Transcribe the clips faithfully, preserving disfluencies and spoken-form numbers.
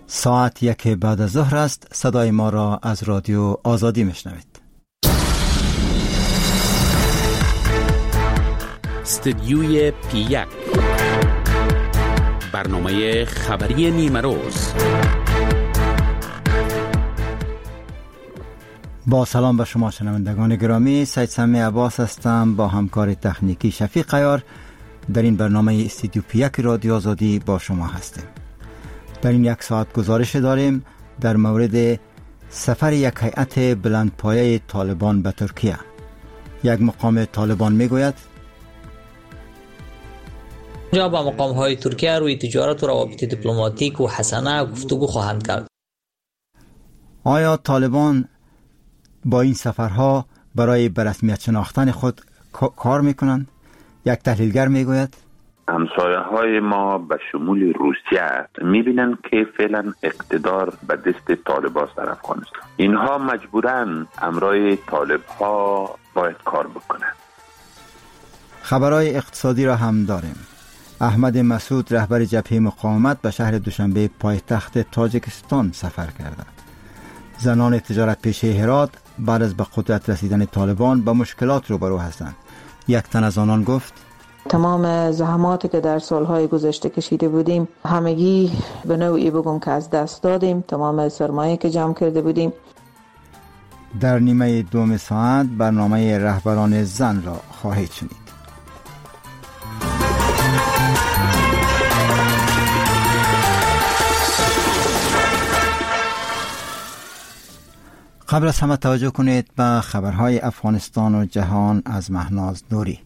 ساعت یک بعد از ظهر است. صدای ما را از رادیو آزادی میشنوید. استدیوی پی یک، برنامه خبری نیمه روز. با سلام به شما شنوندگان گرامی، سید سمی عباس هستم با همکار تکنیکی شفیق عیار. در این برنامه استدیو پی یک رادیو آزادی با شما هستیم. در این یک ساعت گزارش داریم در مورد سفر یک هیئت بلندپایه طالبان به ترکیه. یک مقام طالبان میگوید جا با مقام های ترکیه روی تجارت و روابط دیپلماتیک و حسنه گفتگو خواهند کرد. آیا طالبان با این سفرها برای به رسمیت شناختن خود کار میکنند؟ یک تحلیلگر میگوید همسایه های ما به شمول روسیه میبینن که فعلا اقتدار به دست طالبان در افغانستان. اینها مجبورن امرای طالب ها باید کار بکنن. خبرهای اقتصادی را هم داریم. احمد مسعود رهبر جبهه مقاومت به شهر دوشنبه پایتخت تاجیکستان سفر کرده. زنان تجارت پیشه هرات بعد از به قدرت رسیدن طالبان با مشکلات روبرو هستند. یک تن از آنان گفت تمام زحماتی که در سالهای گذشته کشیده بودیم همگی به نوعی بگم که از دست دادیم. تمام سرمایه که جمع کرده بودیم. در نیمه دوم ساعت برنامه رهبران زن را خواهید شنید. قبل از همه توجه کنید به خبرهای افغانستان و جهان از مهناز نوری.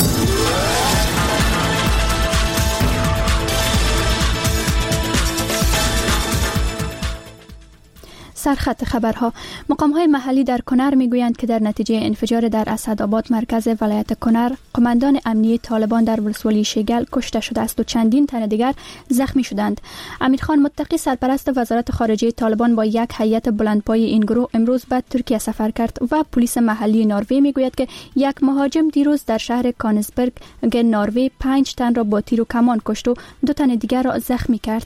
سرخط خبرها. مقام‌های محلی در کنر میگویند که در نتیجه انفجار در اسدآباد مرکز ولایت کنر، قماندان امنیه طالبان در ولسوالی شیگل کشته شده است و چندین تن دیگر زخمی شدند. امیرخان متقی سرپرست وزارت خارجه طالبان با یک هیئت بلندپایه این گروه امروز به ترکیه سفر کرد و پلیس محلی نروژ میگوید که یک مهاجم دیروز در شهر کانسبرگ نروژ پنج تن را با تیر و کمان کشت و دو تن دیگر را زخمی کرد.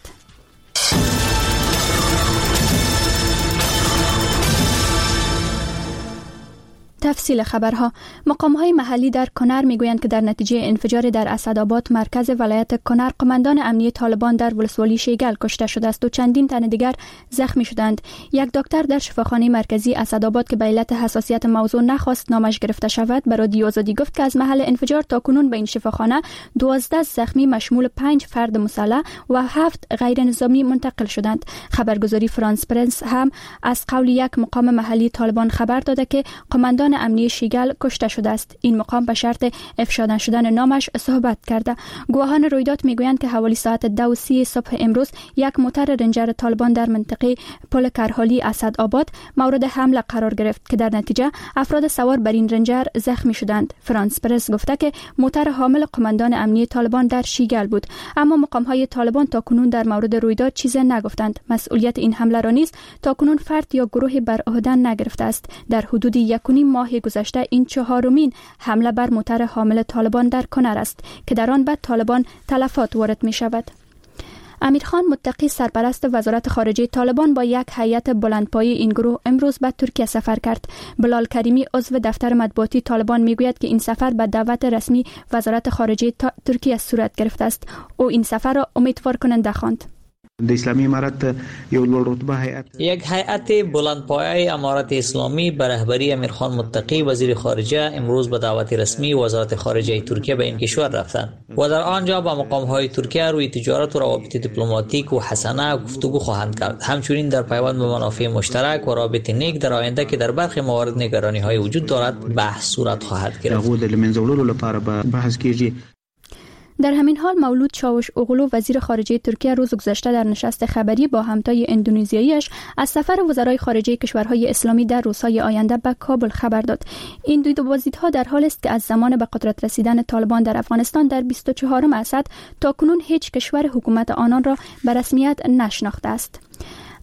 تفصیل خبرها. مقام‌های محلی در کنر میگویند که در نتیجه انفجار در اسدآباد مرکز ولایت کنر، قماندان امنیه طالبان در ولسوالی شیگل کشته شده است و چندین تن دیگر زخمی شدند. یک دکتر در شفاخانه مرکزی اسدآباد که به علت حساسیت موضوع نخواست نامش گرفته شود، به رادیو آزادی گفت که از محل انفجار تاکنون به این شفاخانه دوازده زخمی مشمول پنج فرد مسلح و هفت غیر نظامی منتقل شدند. خبرگزاری فرانس پرنس هم از قول یک مقام محلی طالبان خبر داده که قماندان امنیه شیگل کشته شده است. این مقام به شرط افشا نشدن نامش صحبت کرده. گواهان رویداد میگویند که حوالی ساعت دو و سی صبح امروز یک موتر رنجر طالبان در منطقه پل کرهالی اسدآباد مورد حمله قرار گرفت که در نتیجه افراد سوار بر این رنجر زخمی شدند. فرانس پرس گفته که موتر حامل قماندان امنیه طالبان در شیگل بود، اما مقام‌های طالبان تاکنون در مورد رویداد چیزی نگفتند. مسئولیت این حمله را نیز تاکنون فرد یا گروهی بر عهده نگرفته است. در حدود یک و نیم ماه گذشته این چهارمین حمله بر موتر حامل طالبان در کنر است که در آن بعد طالبان تلفات وارد می شود. امیرخان متقی سرپرست وزارت خارجه طالبان با یک هیئت بلندپایه این گروه امروز به ترکیه سفر کرد. بلال کریمی عضو دفتر مطبوعاتی طالبان میگوید که این سفر به دعوت رسمی وزارت خارجه ترکیه صورت گرفته است. او این سفر را امیدوار کننده خواند. د اسلامی امارت یو لوړ رتبه هیئت یک هیئت بلندپایه امارت اسلامی به رهبری امیرخان متقی وزیر خارجه امروز به دعوت رسمی وزارت خارجه ترکیه به این کشور رفتند و در آنجا با مقام‌های ترکیه روی تجارت و روابط دیپلماتیک و حسنه گفتگو خواهند کرد. همچنین در پیوند به منافع مشترک و رابطه نیک در آینده که در برخی موارد نگرانی‌های وجود دارد بحث صورت خواهد گرفت. دغه د لمنځه وړلو لپاره به بحث کیږي. در همین حال مولود چاوش اوغلو وزیر خارجه ترکیه روز گذشته در نشست خبری با همتای اندونزیاییش از سفر وزرای خارجه کشورهای اسلامی در روزهای آینده به کابل خبر داد. این دو بازدیدها در حالی است که از زمان به قدرت رسیدن طالبان در افغانستان در بیست و چهارم اسد تاکنون هیچ کشور حکومت آنان را به رسمیت نشناخته است.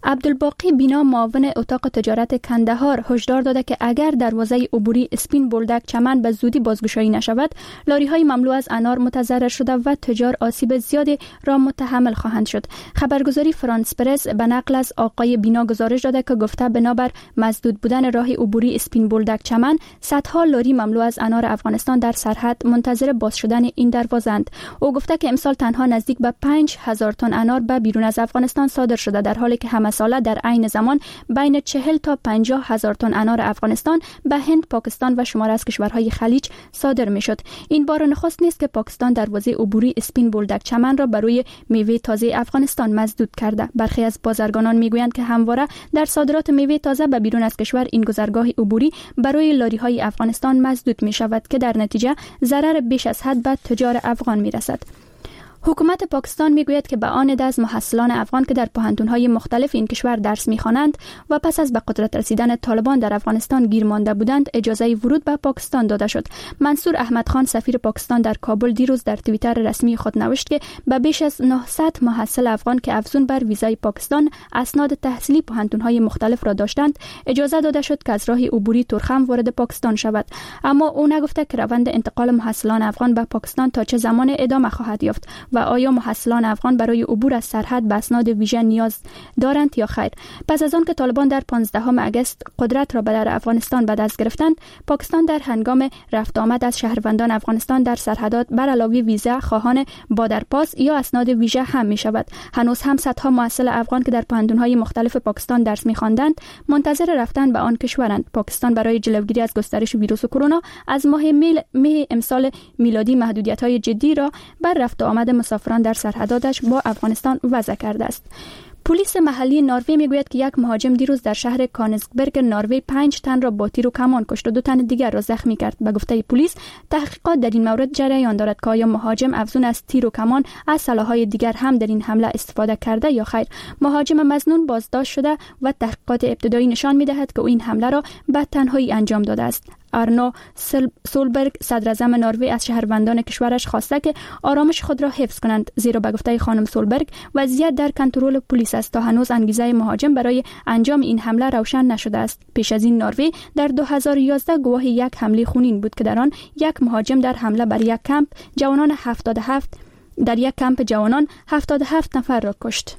عبدالباقی بینا معاون اتاق تجارت کندهار هشدار داده که اگر دروازه عبوری اسپین بولدک چمن به زودی بازگشایی نشود، لاری‌های مملو از انار متضرر شده و تجار آسیب زیادی را متحمل خواهند شد. خبرگزاری فرانس پرس به نقل از آقای بینا گزارش داده که گفته بنابر مسدود بودن راه عبوری اسپین بولدک چمن، صدها لاری مملو از انار افغانستان در سرحد منتظر باز شدن این دروازه‌اند. او گفته که امسال تنها نزدیک به پنج هزار تن انار به بیرون از افغانستان صادر شده، در حالی که همه ساله در عین زمان بین چهل تا پنجاه هزار تن انار افغانستان به هند، پاکستان و شمار از کشورهای خلیج صادر میشد. این بار نخست نیست که پاکستان دروازه عبوری اسپین بولدک چمن را برای میوه تازه افغانستان مسدود کرده. برخی از بازرگانان میگویند که همواره در صادرات میوه تازه به بیرون از کشور این گذرگاه عبوری برای لاری‌های افغانستان مسدود می شود که در نتیجه ضرر بیش از حد به تجار افغان می رسد. حکومت پاکستان میگوید که به آن عده از محصلان افغان که در پوهنتون‌های مختلف این کشور درس می‌خوانند و پس از به قدرت رسیدن طالبان در افغانستان گیر مانده بودند، اجازه ورود به پاکستان داده شد. منصور احمد خان سفیر پاکستان در کابل دیروز در توییتر رسمی خود نوشت که به بیش از نهصد محصل افغان که افزون بر ویزای پاکستان اسناد تحصیلی پوهنتون‌های مختلف را داشتند، اجازه داده شد که از راه عبوری ترخم وارد پاکستان شود. اما او نگفته که روند انتقال محصلان افغان به پاکستان تا چه زمان ادامه خواهد یافت و آیا محصلان افغان برای عبور از سرحد به اسناد ویژه نیاز دارند یا خیر. پس از آن که طالبان در پانزدهم اگست قدرت را به در افغانستان به دست گرفتند، پاکستان در هنگام رفت آمد از شهروندان افغانستان در سرحدات بر علاوه ویزا خواهان بادرپاس یا اسناد ویژه هم می شود. هنوز هم صدها محصل افغان که در پوهنتون‌های مختلف پاکستان درس می‌خواندند منتظر رفتن به آن کشورند. پاکستان برای جلوگیری از گسترش ویروس کرونا از ماه مه امسال میلادی محدودیت‌های جدی را بر رفت آمد مسافران در سرحداتش با افغانستان وضع کرده است. پلیس محلی نروژ میگوید که یک مهاجم دیروز در شهر کانسبرگ نروژ پنج تن را با تیر و کمان کشت و دو تن دیگر را زخمی کرد. به گفته پلیس، تحقیقات در این مورد جریان دارد که آیا مهاجم افزون از تیر و کمان از سلاح‌های دیگر هم در این حمله استفاده کرده یا خیر. مهاجم مظنون بازداشت شده و تحقیقات ابتدایی نشان می‌دهد که او این حمله را به تنهایی انجام داده است. آرنو سولبرگ صدر اعظم نروژ از شهروندان کشورش خواسته که آرامش خود را حفظ کنند، زیرا به گفته خانم سولبرگ وضعیت در کنترل پلیس است تا هنوز انگیزه مهاجم برای انجام این حمله روشن نشده است. پیش از این نروژ در دو هزار و یازده گواه یک حمله خونین بود که در آن یک مهاجم در حمله بر یک کمپ جوانان هفتاد و هفت در یک کمپ جوانان هفتاد و هفت نفر را کشت.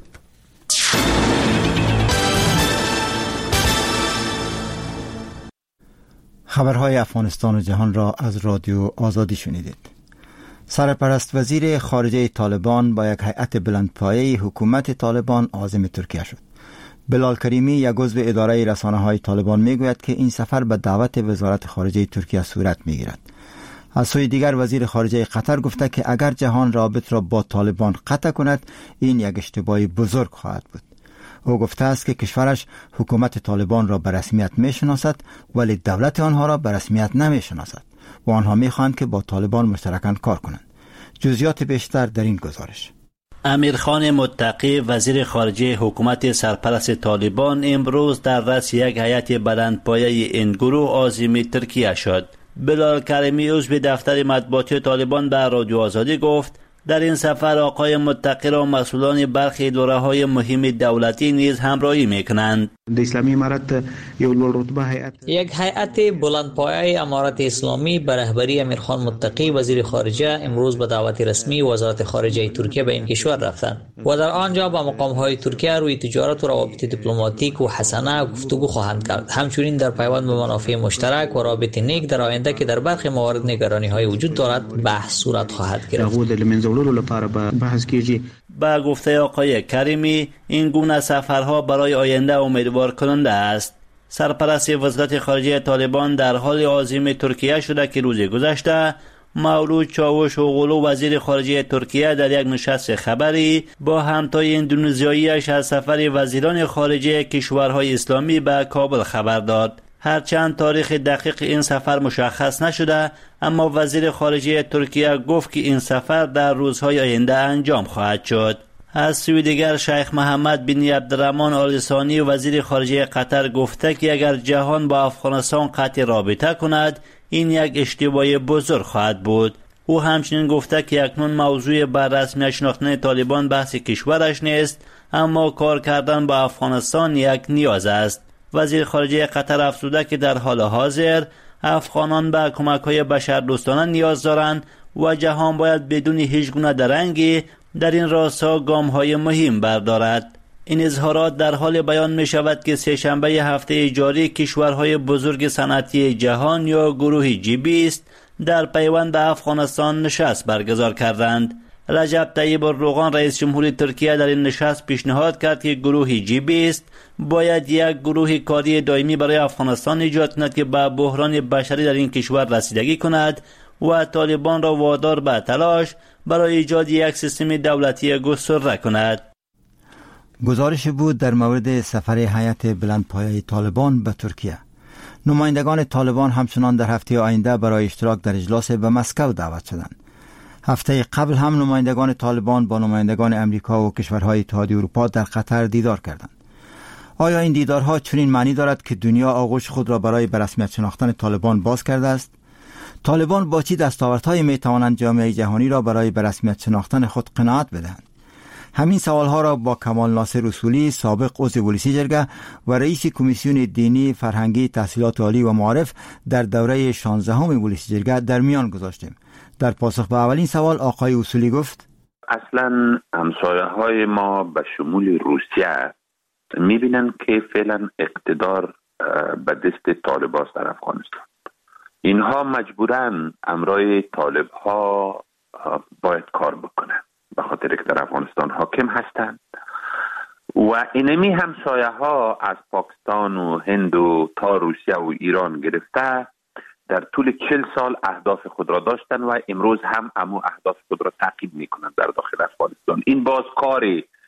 خبرهای افغانستان و جهان را از رادیو آزادی شنیدید. سرپرست وزیر خارجه طالبان با یک هیئت بلندپایه حکومت طالبان عازم ترکیه شد. بلال کریمی، یک عضو اداره رسانه‌های طالبان، میگوید که این سفر به دعوت وزارت خارجه ترکیه صورت میگیرد. از سوی دیگر وزیر خارجه قطر گفته که اگر جهان رابط را با طالبان قطع کند، این یک اشتباه بزرگ خواهد بود. او گفته است که کشورش حکومت طالبان را به رسمیت می شناسد ولی دولت آنها را به رسمیت نمی شناسد و آنها می خواهند که با طالبان مشترکاً کار کنند. جزئیات بیشتر در این گزارش. امیرخان متقی، وزیر خارجه حکومت سرپرست طالبان، امروز در رأس یک هیئت بلندپایه این گروه عازم ترکیه شد. بلال کریمی، عضو دفتر مطبوعاتی طالبان، به رادیو آزادی گفت در این سفر آقای متقی را مسئولان برخی اداره‌های مهم دولتی نیز همراهی می‌کنند. د اسلامی امارت یو لوړ رتبه هیئت یک هیئت بلندپایه امارت اسلامی به رهبری امیرخان متقی وزیر خارجه امروز به دعوت رسمی وزارت خارجه ترکیه به این کشور رفتند و در آنجا با مقام‌های ترکیه روی تجارت و روابط دیپلماتیک و حسنه گفتگو خواهند کرد. همچنین در پیوند به منافع مشترک و رابط نیک در آینده که در برخی موارد نگرانی‌های وجود دارد بحث صورت خواهد گرفت. با گفته آقای کریمی، این گونه سفرها برای آینده امیدوار کننده است. سرپرست وزارت خارجه طالبان در حال عازم ترکیه شده که روز گذشته مولود چاوش اوغلو، وزیر خارجه ترکیه، در یک نشست خبری با همتای اندونزیاییش از سفر وزیران خارجه کشورهای اسلامی به کابل خبر داد. هرچند تاریخ دقیق این سفر مشخص نشده، اما وزیر خارجه ترکیه گفت که این سفر در روزهای آینده انجام خواهد شد. از سوی دیگر شیخ محمد بن عبدالرحمن آل ثانی، وزیر خارجه قطر، گفته که اگر جهان با افغانستان قطع رابطه کند، این یک اشتباه بزرگ خواهد بود. او همچنین گفته که اکنون موضوع بر رسمی شناختن طالبان بحث کشورش نیست، اما کار کردن با افغانستان یک نیاز است. وزیر خارجه قطر افزوده که در حال حاضر افغانان به کمک‌های بشردوستانه نیاز دارند و جهان باید بدون هیچ گونه درنگی در این راستا گام‌های مهم بردارد. این اظهارات در حال بیان می شود که سه‌شنبه هفته جاری کشورهای بزرگ صنعتی جهان یا گروه جی بیست در پیوند به افغانستان نشست برگزار کردند. رجب طیب اردوغان رئیس جمهور ترکیه در این نشست پیشنهاد کرد که گروه جی بیست باید یک گروه کاری دائمی برای افغانستان ایجاد کند که به بحران بشری در این کشور رسیدگی کند و طالبان را وادار به تلاش برای ایجاد یک سیستم دولتی گسترده کند. گزارش بود در مورد سفر هیئت بلندپایه طالبان به ترکیه. نمایندگان طالبان همچنان در هفته آینده برای اشتراک در اجلاس به مسکو دعوت شدند. هفته قبل هم نمایندگان طالبان با نمایندگان امریکا و کشورهای اتحادیه اروپا در قطر دیدار کردند. آیا این دیدارها چنین معنی دارد که دنیا آغوش خود را برای به رسمیت شناختن طالبان باز کرده است؟ طالبان با چه دستاوردهایی می توانند جامعه جهانی را برای به رسمیت شناختن خود قناعت بدهند؟ همین سوالها را با کمال ناصر اصولی، سابق عضو ولسی جرگه و رئیس کمیسیون دینی، فرهنگی، تحصیلات عالی و معارف در دوره شانزدهم ولسی جرگه در میان گذاشتیم. در پاسخ به اولین سوال آقای اصولی گفت: اصلا همسایه‌های ما به شمول روسیه می‌بینن که فعلا اقتدار به دست طالبان در افغانستان. اینها مجبورن امرای طالب‌ها باید کار بکنن به خاطر که در افغانستان حاکم هستند و اینمی همسایه ها از پاکستان و هند و تا روسیه و ایران گرفته در طول چل سال اهداف خود را داشتن و امروز هم امو اهداف خود را تعقیب میکنند در داخل افغانستان. این باز کار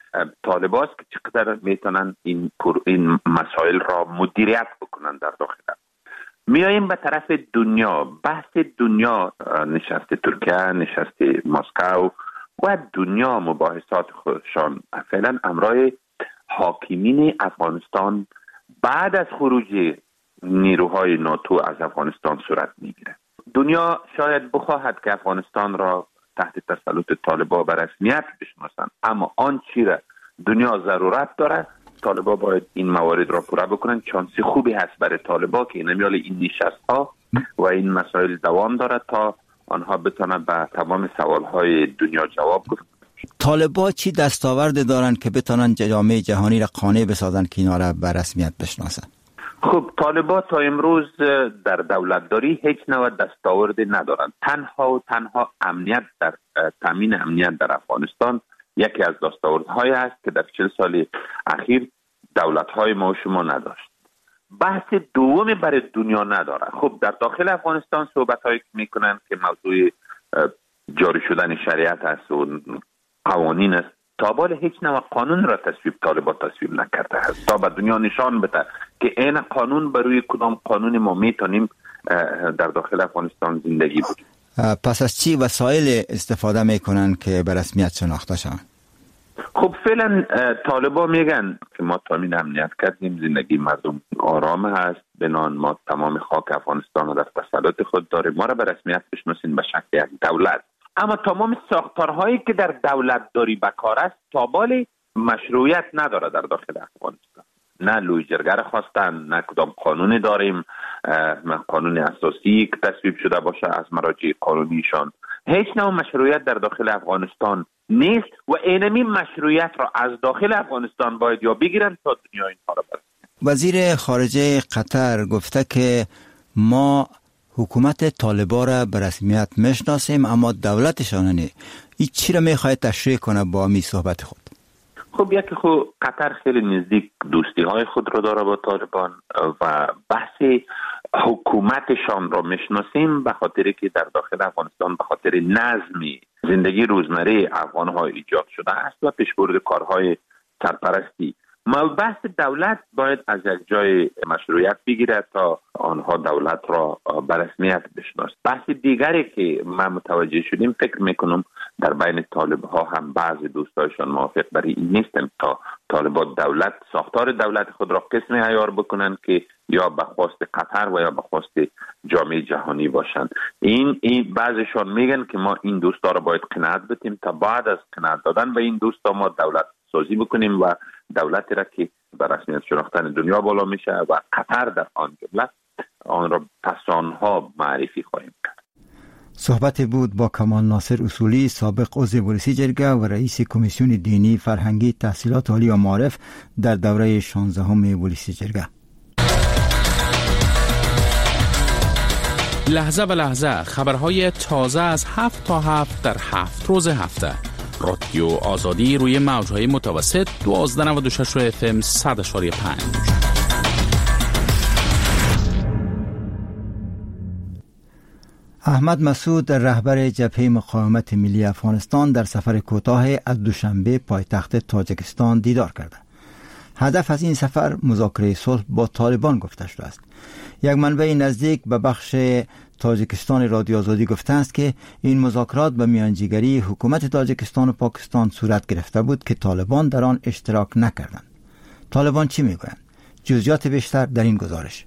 طالبان است که چقدر میتونن این این مسائل را مدیریت بکنند در داخل. میاییم به طرف دنیا. بحث دنیا، نشست ترکیه، نشست مسکو و دنیا مباحثات خودشان فعلا امرای حاکمین افغانستان بعد از خروج نیروهای ناتو از افغانستان صورت میگیره. دنیا شاید بخواهد که افغانستان را تحت تسلط طالبان به رسمیت بشناسند، اما آن چی را دنیا ضرورت داره طالبان باید این موارد را پورا بکنن. چانسی خوبی هست برای طالبان که نمیال این نشست ها و این مسائل دوام داره تا آنها بتونن به تمام سوالهای دنیا جواب بدن. طالبان چی دستاورد دارن که بتونن جامعه جهانی را قانع بسازن که اینا را به رسمیت بشناسن؟ خب طالبان تا امروز در دولتداری هیچ نوع دستاوردی ندارن. تنها و تنها امنیت در تامین امنیت در افغانستان یکی از دستاوردهای است که در چهل سال اخیر دولت‌های ما و شما نداشت. بحث دومی برای دنیا نداره. خب در داخل افغانستان صحبت‌هایی میکنن که موضوع جاری شدن شریعت است و قوانین است. تا بالا هیچ نوع قانون را تصویب طالبان تصویب نکرده است تا به دنیا نشان بده که این قانون بروی کدام قانون ما میتونیم در داخل افغانستان زندگی بکنیم. پس از چی وسایل استفاده میکنن که به رسمیت شناخته شوند؟ خب فعلا طالبان میگن که ما تامین امنیت کردیم، زندگی مردم آرام هست، بنان ما تمام خاک افغانستان رو در تسلط خود داریم، ما را به رسمیت بشناسین به شکل یک دولت. اما تمام ساختارهایی که در دولت داری بکار است تابال مشروعیت نداره در داخل افغانستان. نه لوی جرگه را خواستن، نه کدام قانونی داریم، قانون اساسی که تصویب شده باشه از مراجع قانونیشان. هیچ نوع مشروعیت در داخل افغانستان نیست و اینمی مشروعیت را از داخل افغانستان باید یا بگیرن تا دنیا اینها را برسن. وزیر خارجه قطر گفته که ما حکومت طالبان را به رسمیت میشناسیم اما دولتشان نه. این چی را میخواهد تشریح کنه با می صحبت خود؟ خب یکی خب قطر خیلی نزدیک دوستی های خود را داره با طالبان و بحث حکومتشان را میشناسیم به خاطری که در داخل افغانستان به خاطر نظمی زندگی روزمره افغان ها ایجاد شده است و پیشبرد کارهای سرپرستی. ما بحث دولت باید از یک جای مشروعیت بگیره تا آنها دولت را به رسمیت بشناسند. بحث دیگری که ما متوجه شدیم فکر میکنم در بین طالب ها هم بعضی دوستایشان موافق برای این نیستن تا طالبان دولت ساختار دولت خود را قسمی عیار بکنن که یا به خواست قطر و یا به خواست جامعه جهانی باشند. این این بعضیشان میگن که ما این دوستا را باید قناعت بدیم تا بعد از قناعت دادن به این دوستا ما دولت سازی بکنیم و دولتی را که به رسمیت شناختن دنیا بالا میشه و قطر در آن جمله آن را پس آنها معرفی خواهیم کرد. صحبت بود با کمال ناصر اصولی، سابق عضو بولیسی جرگه و رئیس کمیسیون دینی فرهنگی تحصیلات عالی و معارف در دوره شانزدهم بولیسی جرگه. لحظه به لحظه خبرهای تازه از هفت تا هفت در هفت روز هفته. رادیو آزادی روی موجهای متوسط دوازده و نود و شش اف ام صد و پنج. احمد مسعود رهبر جبهه مقاومت ملی افغانستان در سفر کوتاه از دوشنبه پایتخت تاجیکستان دیدار کرد. هدف از این سفر مذاکره صلح با طالبان گفته شده است. یک منبع نزدیک به بخش تاجیکستان رادیو آزادی گفته است که این مذاکرات به میانجیگری حکومت تاجیکستان و پاکستان صورت گرفته بود که طالبان در آن اشتراک نکردند. طالبان چی میگویند؟ جزئیات بیشتر در این گزارش.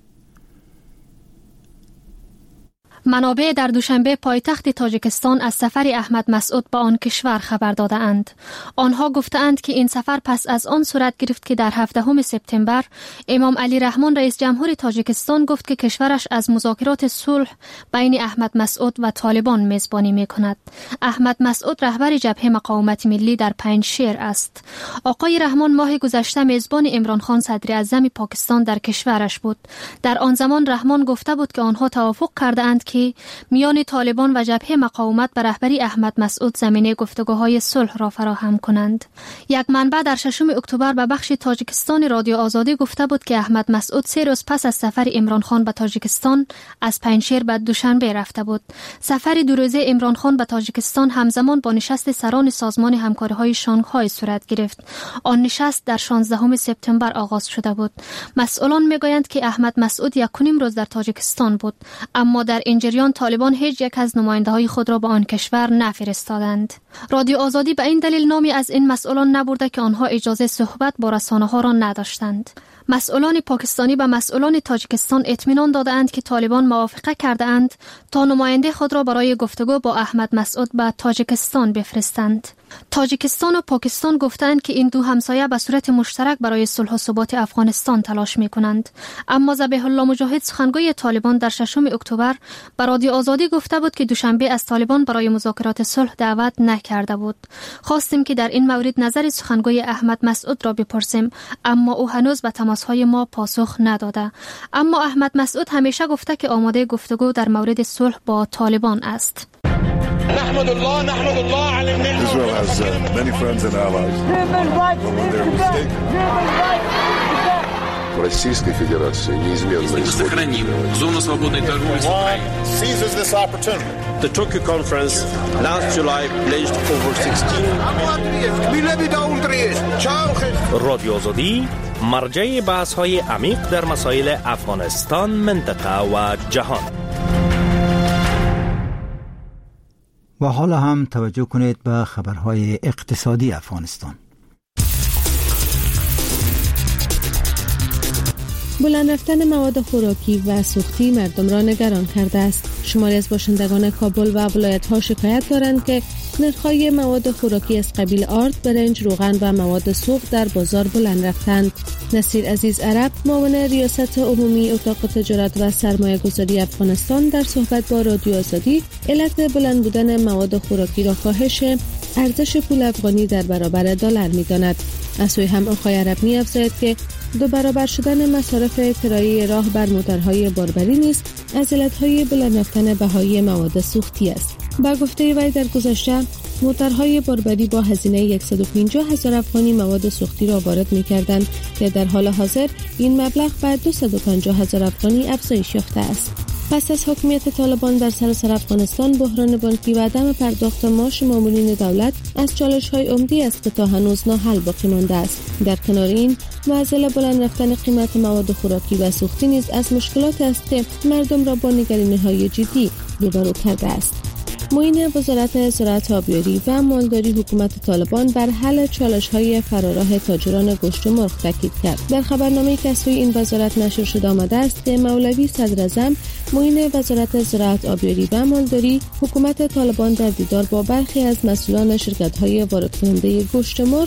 منابع در دوشنبه پایتخت تاجیکستان از سفر احمد مسعود به آن کشور خبر دادند. آنها گفتند که این سفر پس از آن صورت گرفت که در هفدهم سپتامبر امام علی رحمان رئیس جمهور تاجیکستان گفت که کشورش از مذاکرات صلح بین احمد مسعود و طالبان میزبانی میکند. احمد مسعود رهبر جبهه مقاومت ملی در پنجشیر است. آقای رحمان ماه گذشته میزبان عمران خان صدر اعظم پاکستان در کشورش بود. در آن زمان رحمان گفته بود که آنها توافق کردند که میان طالبان و جبهه مقاومت به رهبری احمد مسعود زمینه گفتگوهای صلح را فراهم کنند. یک منبع در ششم اکتبر به بخش تاجیکستان رادیو آزادی گفته بود که احمد مسعود سه روز پس از سفر عمران خان به تاجیکستان از پنجشیر به دوشنبه رفته بود. سفر دو روزه عمران خان به تاجیکستان همزمان با نشست سران سازمان همکاری‌های شانگهای صورت گرفت. آن نشست در شانزدهم سپتامبر آغاز شده بود. مسئولان میگویند که احمد مسعود یک و نیم روز در تاجیکستان بود، اما در این جریان طالبان هیچ یک از نماینده‌های خود را به آن کشور نفرستادند. رادیو آزادی به این دلیل نامی از این مسئولان نبرده که آنها اجازه صحبت با رسانه‌ها را نداشتند. مسئولان پاکستانی به مسئولان تاجیکستان اطمینان دادند که طالبان موافقت کردند تا نماینده خود را برای گفتگو با احمد مسعود به تاجیکستان بفرستند. تاجیکستان و پاکستان گفتند که این دو همسایه به صورت مشترک برای صلح و ثبات افغانستان تلاش می‌کنند. اما ذبیح الله مجاهد سخنگوی طالبان در ششم اکتبر به رادیو آزادی گفته بود که دوشنبه از طالبان برای مذاکرات صلح دعوت نکرده بود. خواستیم که در این مورد نظر سخنگوی احمد مسعود را بپرسیم، اما او هنوز به تماس‌های ما پاسخ نداده. اما احمد مسعود همیشه گفته که آماده گفتگو در مورد صلح با طالبان است. نحمد الله نحمد الله على النعمة. Israel has uh, many friends and allies. В Российской Федерации неизменно сохраним зону свободной торговли с Украиной. Seizes this opportunity. The Tokyo conference last July pledged over sixteen رادیو آزادی مرجع بحث‌های عمیق در مسائل افغانستان، منطقه و جهان. و حالا هم توجه کنید به خبرهای اقتصادی افغانستان. بلند رفتن مواد خوراکی و سوختی مردم را نگران کرده است. شماری از باشندگان کابل و ولایت‌ها شکایت دارند که نرخ‌های مواد خوراکی از قبیل آرد، برنج، روغن و مواد سوخت در بازار بلند رفتند. نصیر عزیز عرب، معاون ریاست عمومی اتاق تجارت و سرمایه‌گذاری افغانستان، در صحبت با رادیو آزادی علت بلند بودن مواد خوراکی را کاهش ارزش پول افغانی در برابر دلار می‌داند. از سوی هم آقای عرب می‌افزاید که دو برابر شدن مصارف کرایه راه بر موتورهای باربری نیز از علت‌های بلند رفتن بهای مواد سوختی است. با گفته وی در گذشته موتورهای باربری با هزینه صد و پنجاه هزار افغانی مواد سوختی را وارد می‌کردند که در حال حاضر این مبلغ به دویست و پنجاه هزار افغانی افزایش یافته است. پس از حکومت طالبان در سراسر افغانستان، بحران بانکی و عدم پرداخت معاش مامورین دولت از چالش‌های عمده است که تا هنوز ناحل باقی مانده است. در کنار این، معضل بلند رفتن قیمت مواد خوراکی و سوختی نیز از مشکلات است که مردم را با نگرانی‌های جدی روبرو کرده است. معین وزارت زراعت، آبیاری و مالداری حکومت طالبان بر حل چالش‌های فراراه تاجران گوشت و مرغ تاکید کرد. در خبرنامه‌ای که از سوی این وزارت نشر شده آمده است که مولوی صدراعظم معین وزارت زراعت، آبیاری و مالداری حکومت طالبان در دیدار با برخی از مسئولان شرکت‌های وارد کننده گوشت مرغ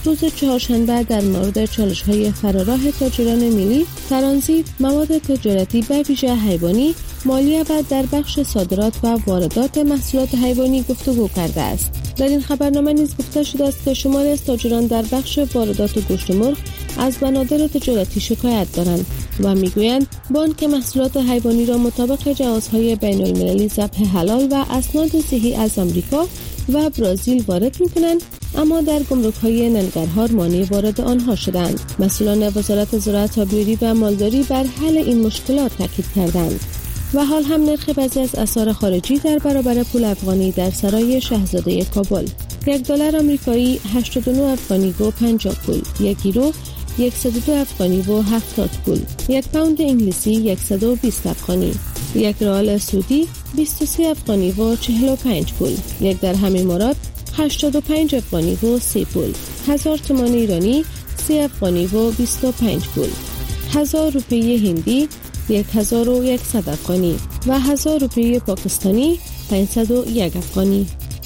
روز چهارشنبه در مورد چالش‌های فراراه تاجران ملی، ترانزیت، مواد تجارتی به ویژه حیوانی، مالیه و در بخش صادرات و واردات محصولات حیوانی گفتگو کرده است. در این خبرنامه نیز گفته شده است که شماری از تاجران در بخش واردات گوشت مرغ از بنادر تجارتی شکایت دارند و میگویند بانک محصولات حیوانی را مطابق جوازهای بین المللی ذبح حلال و اسناد صحی از آمریکا و برزیل وارد میکنند، اما در گمرک‌های ننگرهار مانع وارد آنها شدند. مسئولان وزارت زراعت، آبیاری و مالداری بر حل این مشکلات تاکید کردند. و حال هم نرخ بعضی از اسعار خارجی در برابر پول افغانی در سرای شاهزاده کابل: یک دلار آمریکایی هشتاد و نه افغانی و پنجاه پول، یک یورو صد و دو افغانی و هفتاد پول، یک پوند انگلیسی صد و بیست افغانی، یک ریال سعودی بیست و سه افغانی و چهل و پنج پول، یک درهم امارات هشتاد و پنج افغانی و سی پول، هزار تومان ایرانی سی افغانی و بیست و پنج پول، هزار روپیه هندی هزار و صد افغانی و هزار روپیه پاکستانی پانصد و یک افغانی.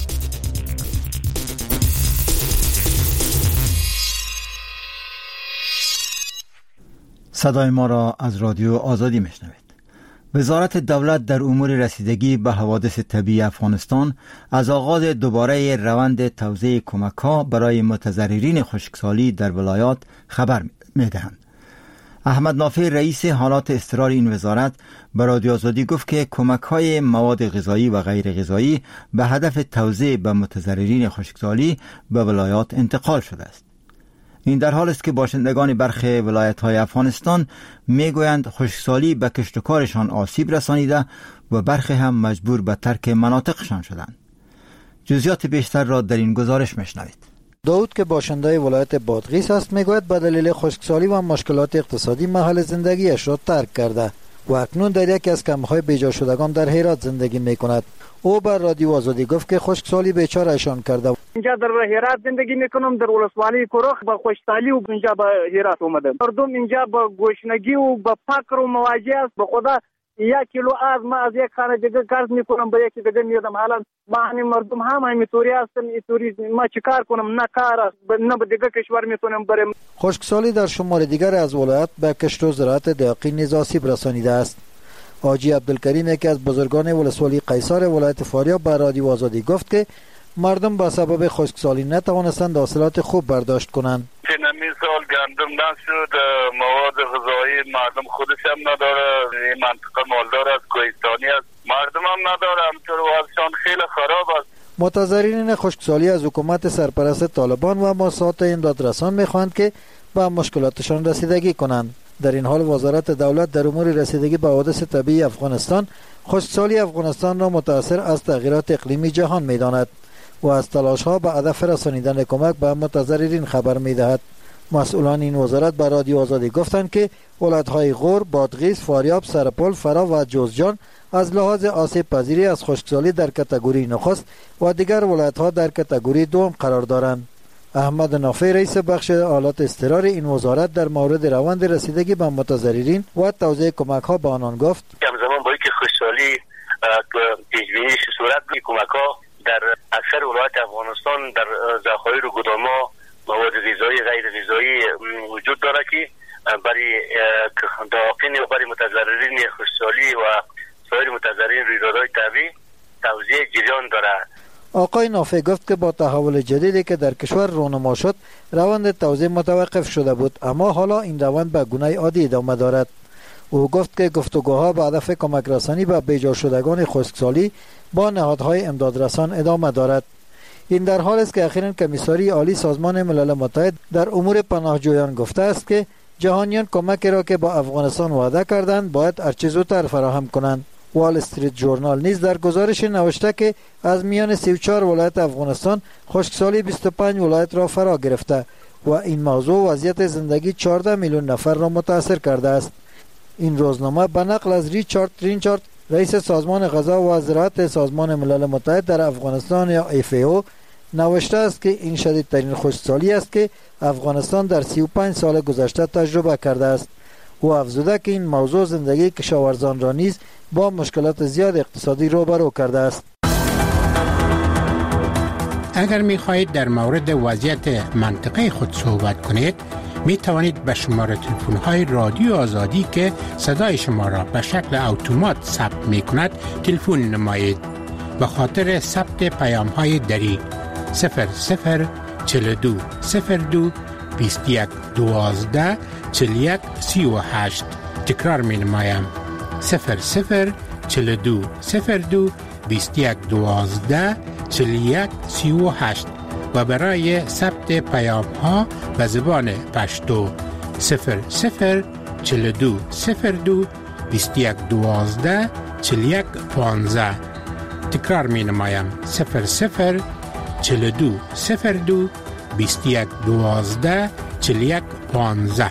صدای ما را از رادیو آزادی میشنوید. وزارت دولت در امور رسیدگی به حوادث طبیعی افغانستان از آغاز دوباره روند توزیع کمک‌ها برای متضررین خشکسالی در ولایات خبر می‌دهند. احمد نافع رئیس حالات اضطراری این وزارت به رادیو آزادی گفت که کمک‌های مواد غذایی و غیر غذایی به هدف توزیع به متضررین خشکسالی به ولایات انتقال شده است. این در حال است که باشندگان برخی ولایت‌های افغانستان میگویند خشکسالی به کشتکارشان آسیب رسانیده و برخی هم مجبور به ترک مناطقشان شدند. جزئیات بیشتر را در این گزارش میشنوید. داود که باشنده ولایت بادغیس است میگوید به دلیل خشکسالی و مشکلات اقتصادی محل زندگیش را ترک کرده و اکنون در یکی از کمپ‌های بیجا شدگان در هرات زندگی میکند. او بر رادیو آزادی گفت که خشکسالی بیچارهشان کرده. اینجا در هرات زندگی میکنم، در ولسوالی کروخ با خشکسالی و اینجا به هرات اومدم. مردم اینجا با گشنگی و با فقر و مواجه است. به خدا یک کیلو از ما از یک خانه دیگه قرض میکنم به یکی دیگه میدم. حالا ما همین مردم هم همینطوری هستن. اینطوری ما چیکار کنم؟ نه کار است، نه به دیگه کشور میتونم برم. خشکسالی در شمال دیگر از ولایت به کشت و زراعت دقیق نیز آسیب رسانیده است. حاجی عبدالکریم یکی از بزرگان ولسوالی قیصر ولایت فاریاب به رادیو آزادی گفت که مردم به سبب خشکسالی نتوانستند حاصلات خوب برداشت کنند. این سال گندم نشد، مواد غذایی مردم خودش هم نداره، این منطقه مالدار است، کوهستانی است، مردم هم نداره، همچنین وضعشان خیلی خراب است. متضررین خشکسالی از حکومت سرپرست طالبان و مؤسسات امدادرسان میخواهند که به مشکلاتشان رسیدگی کنند. در این حال وزارت دولت در امور رسیدگی به حوادث طبیعی افغانستان خشکسالی افغانستان را متأثر از تغییرات اقلیمی جهان می‌داند و از تلاش‌ها به هدف رسانیدن کمک به متضررین خبر می‌دهد. مسئولان این وزارت به رادیو آزادی گفتند که ولایت‌های غور، بادغیس، فاریاب، سرپل، فرا و جوزجان از لحاظ آسیب پذیری از خشکسالی در کاتگوری نخست و دیگر ولایت‌ها در کاتگوری دوم قرار دارند. احمد نافع رئیس بخش حالات اضطراری این وزارت در مورد روند رسیدگی به متضررین و توزیع کمک‌ها به آنان گفت: همزمان با اینکه خشکسالی پیش‌بینی صورت می کمک‌ها در اکثر ولایت افغانستان در ذخایر و گدام‌ها مواد غذایی غیر غذایی وجود دارد که برای داغین و برای متضررین خشکسالی و سایر متضررین رویدادهای طبیعی توزیع جریان دارد. آقای نافع گفت که با تحول جدیدی که در کشور رونما شد روند توزیع متوقف شده بود، اما حالا این روند به گونه عادی ادامه دارد. او گفت که گفتگوها به هدف کمک رسانی به بیجا شدگان خشکسالی با نهادهای امدادرسان ادامه دارد. این در حال است که اخیراً کمیساری عالی سازمان ملل متحد در امور پناهجویان گفته است که جهانیان کمکی را که با افغانستان وعده کردند باید هرچه زودتر فراهم کنند. وال استریت جورنال نیز در گزارش نوشته که از میان سی و چهار ولایت افغانستان خشکسالی بیست و پنج ولایت را فرا گرفته و این موضوع وضعیت زندگی چهارده میلیون نفر را متاثر کرده است. این روزنامه به نقل از ریچارد رینچارد رئیس سازمان غذا و زراعت سازمان ملل متحد در افغانستان یا اف ای او نوشته است که این شدیدترین خشکسالی است که افغانستان در سی و پنج سال گذشته تجربه کرده است. او افزوده که این موضوع زندگی کشاورزان را نیز با مشکلات زیاد اقتصادی روبرو کرده است. اگر می خواهید در مورد وضعیت منطقه خود صحبت کنید، می توانید به شماره تلفن های رادیو آزادی که صدای شما را به شکل اتومات ثبت می کند تلفن نمایید. به خاطر ثبت پیام های دری صفر صفر چهل و دو صفر دو بیست و یک دوازده چهل و یک سی و هشت. تکرار می نمایم صفر صفر چهل و دو صفر دو بیست و یک دوازده چهل و یک سی و هشت و برای ثبت پیام ها به زبان پشتو صفر صفر چهل و دو صفر دو بیست و یک دوازده چهل و یک پانزده. تکرار می نمایم صفر صفر چهل و دو صفر دو بیست و یک دوازده چهل و یک پانزده.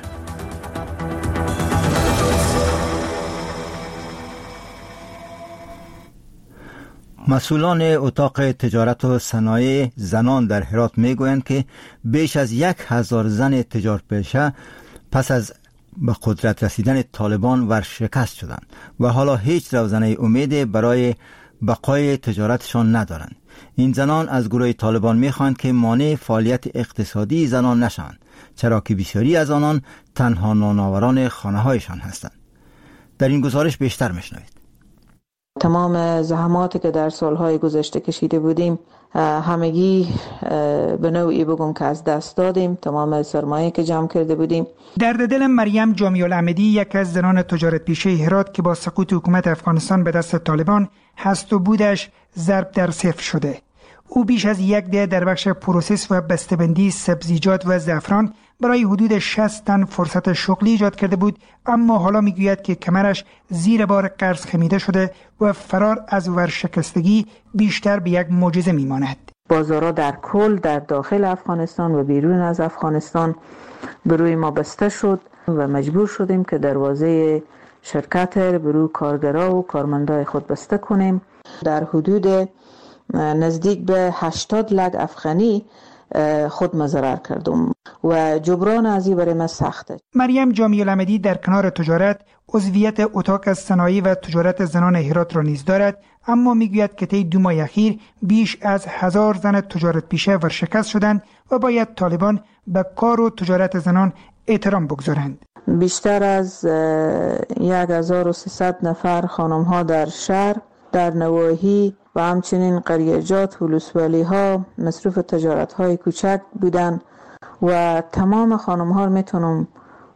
مسئولان اتاق تجارت و صنایع زنان در هرات میگویند که بیش از یک هزار زن تجارت پیشه پس از به قدرت رسیدن طالبان ورشکست شدند و حالا هیچ روزنه امید برای بقای تجارتشان ندارند. این زنان از گروه طالبان میخواهند که مانع فعالیت اقتصادی زنان نشوند، چرا که بسیاری از آنان تنها نانآوران خانه هایشان هستند. در این گزارش بیشتر میشنوید. تمام زحماتی که در سالهای گذشته کشیده بودیم همگی به نوعی بگم که از دست دادیم. تمام سرمایه که جمع کرده بودیم. درد دل مریم جامی الاحمدی، یک از زنان تجارت پیشه هرات که با سقوط حکومت افغانستان به دست طالبان هست و بودش ضرب در صفر شده. او بیش از یک دهه در بخش پروسس و بسته‌بندی سبزیجات و زعفران برای حدود شصت تن فرصت شغلی ایجاد کرده بود، اما حالا میگوید که کمرش زیر بار قرض خمیده شده و فرار از ورشکستگی بیشتر به یک معجزه میماند. بازارها در کل در داخل افغانستان و بیرون از افغانستان به روی ما بسته شد و مجبور شدیم که دروازه شرکت به روی کارگرها و کارمندای خود بسته کنیم. در حدود نزدیک به هشتاد لک افغانی خود مضرر کردم و جبران از این برای من سخته. مریم جامی الاحمدی در کنار تجارت عضویت اتاق صنایع و تجارت زنان هرات را نیز دارد، اما میگوید که طی دو ماه اخیر بیش از هزار زن تجارت پیشه ورشکست شدند و باید طالبان به کار و تجارت زنان احترام بگذارند. بیشتر از یک هزار و سیصد نفر خانم ها در شهر، در نواحی و همچنین قریجات و ولسوالی ها مصروف تجارت های کوچک بودن و تمام خانم ها میتونم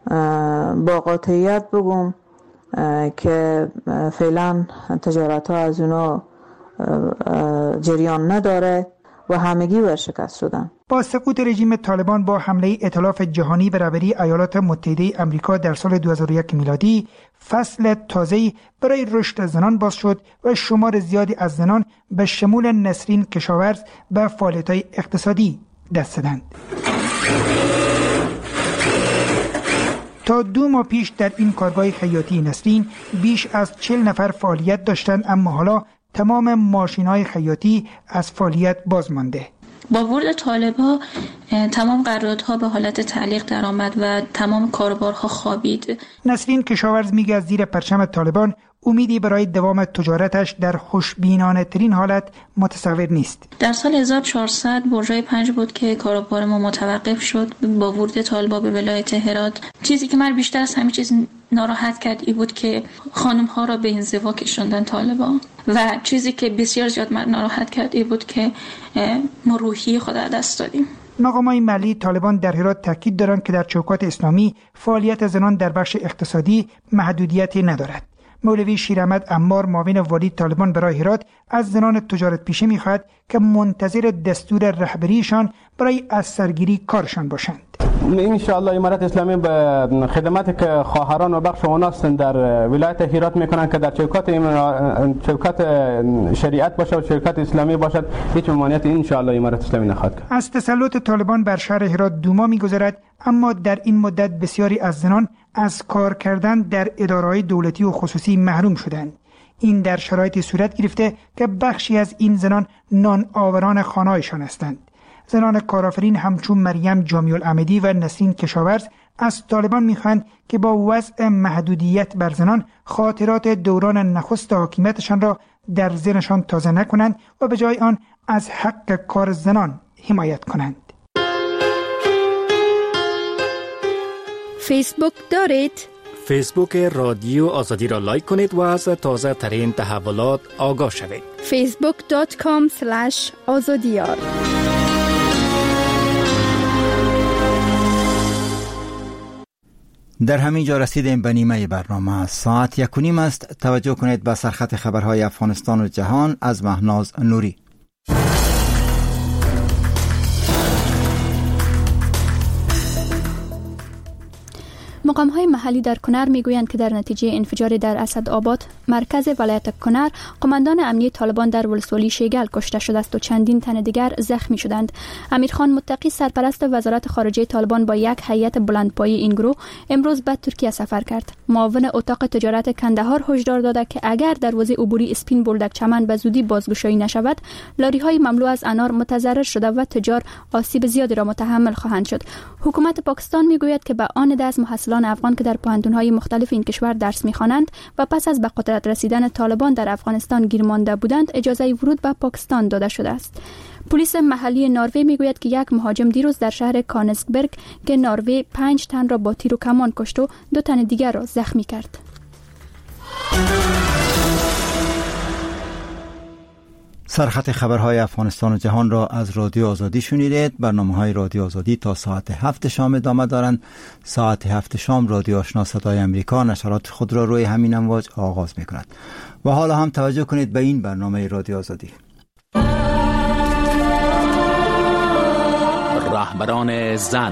با قاطعیت بگم که فعلا تجارت ها از اونا جریان نداره و همگی ورشکست شدن. با سقوط رژیم طالبان با حمله ائتلاف جهانی به رهبری ایالات متحده آمریکا در سال دو هزار و یک میلادی، فصل تازه‌ای برای رشد زنان باز شد و شمار زیادی از زنان به شمول نسرین کشاورز به فعالیت‌های اقتصادی دست زدند. تا دو ماه پیش در این کارگاه خیاطی نسرین بیش از چهل نفر فعالیت داشتند، اما حالا تمام ماشین‌های خیاطی از فعالیت باز مانده. با ورود طالب‌ها تمام قراردادها به حالت تعلیق درآمد و تمام کاروبارها خوابید. نسرین کشاورز میگه از زیر پرچم طالبان امیدی برای دوام تجارتش در خوشبینانه ترین حالت متصور نیست. در سال هزار و چهارصد برجای پنج بود که کاروبار ما متوقف شد با ورود طالبان به ولایت هرات. چیزی که من بیشتر از همه چیز ناراحت کرد این بود که خانم ها را به انزوا کشوندن طالبان و چیزی که بسیار زیاد من ناراحت کرد این بود که ما روحی خود از دست دادیم. مقامات محلی طالبان در هرات تاکید دارند که در چوکات اسلامی فعالیت زنان در بخش اقتصادی محدودیتی ندارد. مولوی شیراحمد عمار معاون والی طالبان برای هرات از زنان تجارت پیشه می‌خواهد که منتظر دستور رهبریشان برای از سرگیری کارشان باشند. ان شاء الله امارت اسلامی به خدماتی که خواهران و بخش اونها در ولایت هرات میکنن که در چوکات چوکات شریعت باشه و چوکات اسلامی باشد، هیچ ممانعتی ان شاء الله امارت اسلامی نخواهد کرد. از تسلط طالبان بر شهر هرات دو ماه میگذرد، اما در این مدت بسیاری از زنان از کار کردن در اداره‌های دولتی و خصوصی محروم شدند. این در شرایطی صورت گرفته که بخشی از این زنان نان آوران خانه‌هایشان هستند. زنان کارآفرین همچون مریم جامی الاحمدی و نسرین کشاورز از طالبان می‌خواهند که با وضع محدودیت بر زنان خاطرات دوران نخست حاکمیتشان را در ذهنشان تازه نکنند و به جای آن از حق کار زنان حمایت کنند. فیسبوک دارید؟ فیسبوک رادیو آزادی را لایک کنید و از تازه ترین تحولات آگاه شوید. فیسبوک دات کام اسلش آزادیار. در همین جا رسیدیم به نیمه برنامه. ساعت یک و نیم است. توجه کنید به سرخط خبرهای افغانستان و جهان از مهناز نوری. مقام‌های محلی در کنر میگویند که در نتیجه انفجار در اسدآباد مرکز ولایت کنر، قماندان امنیه طالبان در ولسوالی شیگل کشته شده است و چندین تن دیگر زخمی شدند. امیرخان متقی سرپرست وزارت خارجه طالبان با یک هیئت بلندپایه این گروه امروز به ترکیه سفر کرد. معاون اتاق تجارت کندهار هشدار داده که اگر دروازه عبوری اسپین بولدک چمن به زودی بازگشایی نشود، لاری‌های مملو از انار متضرر شده و تجار آسیب زیادی را متحمل خواهند شد. حکومت پاکستان میگوید که به آن عده از محصلان افغان که در پوهنتون‌های مختلف این کشور درس می‌خوانند و پس از به قدرت رسیدن طالبان در افغانستان گیر مانده بودند، اجازه ورود به پاکستان داده شده است. پلیس محلی نروژ میگوید که یک مهاجم دیروز در شهر کانسبرگ که نروژ پنج تن را با تیر و کمان کشت و دو تن دیگر را زخمی کرد. سرخط خبرهای افغانستان و جهان را از رادیو آزادی شنیدید. برنامه‌های رادیو آزادی تا ساعت هفت شام ادامه دارند. ساعت هفت شام رادیو آشنا صدای امریکا نشرات خود را روی همین امواج آغاز می‌کند. و حالا هم توجه کنید به این برنامه رادیو آزادی. رهبران زن.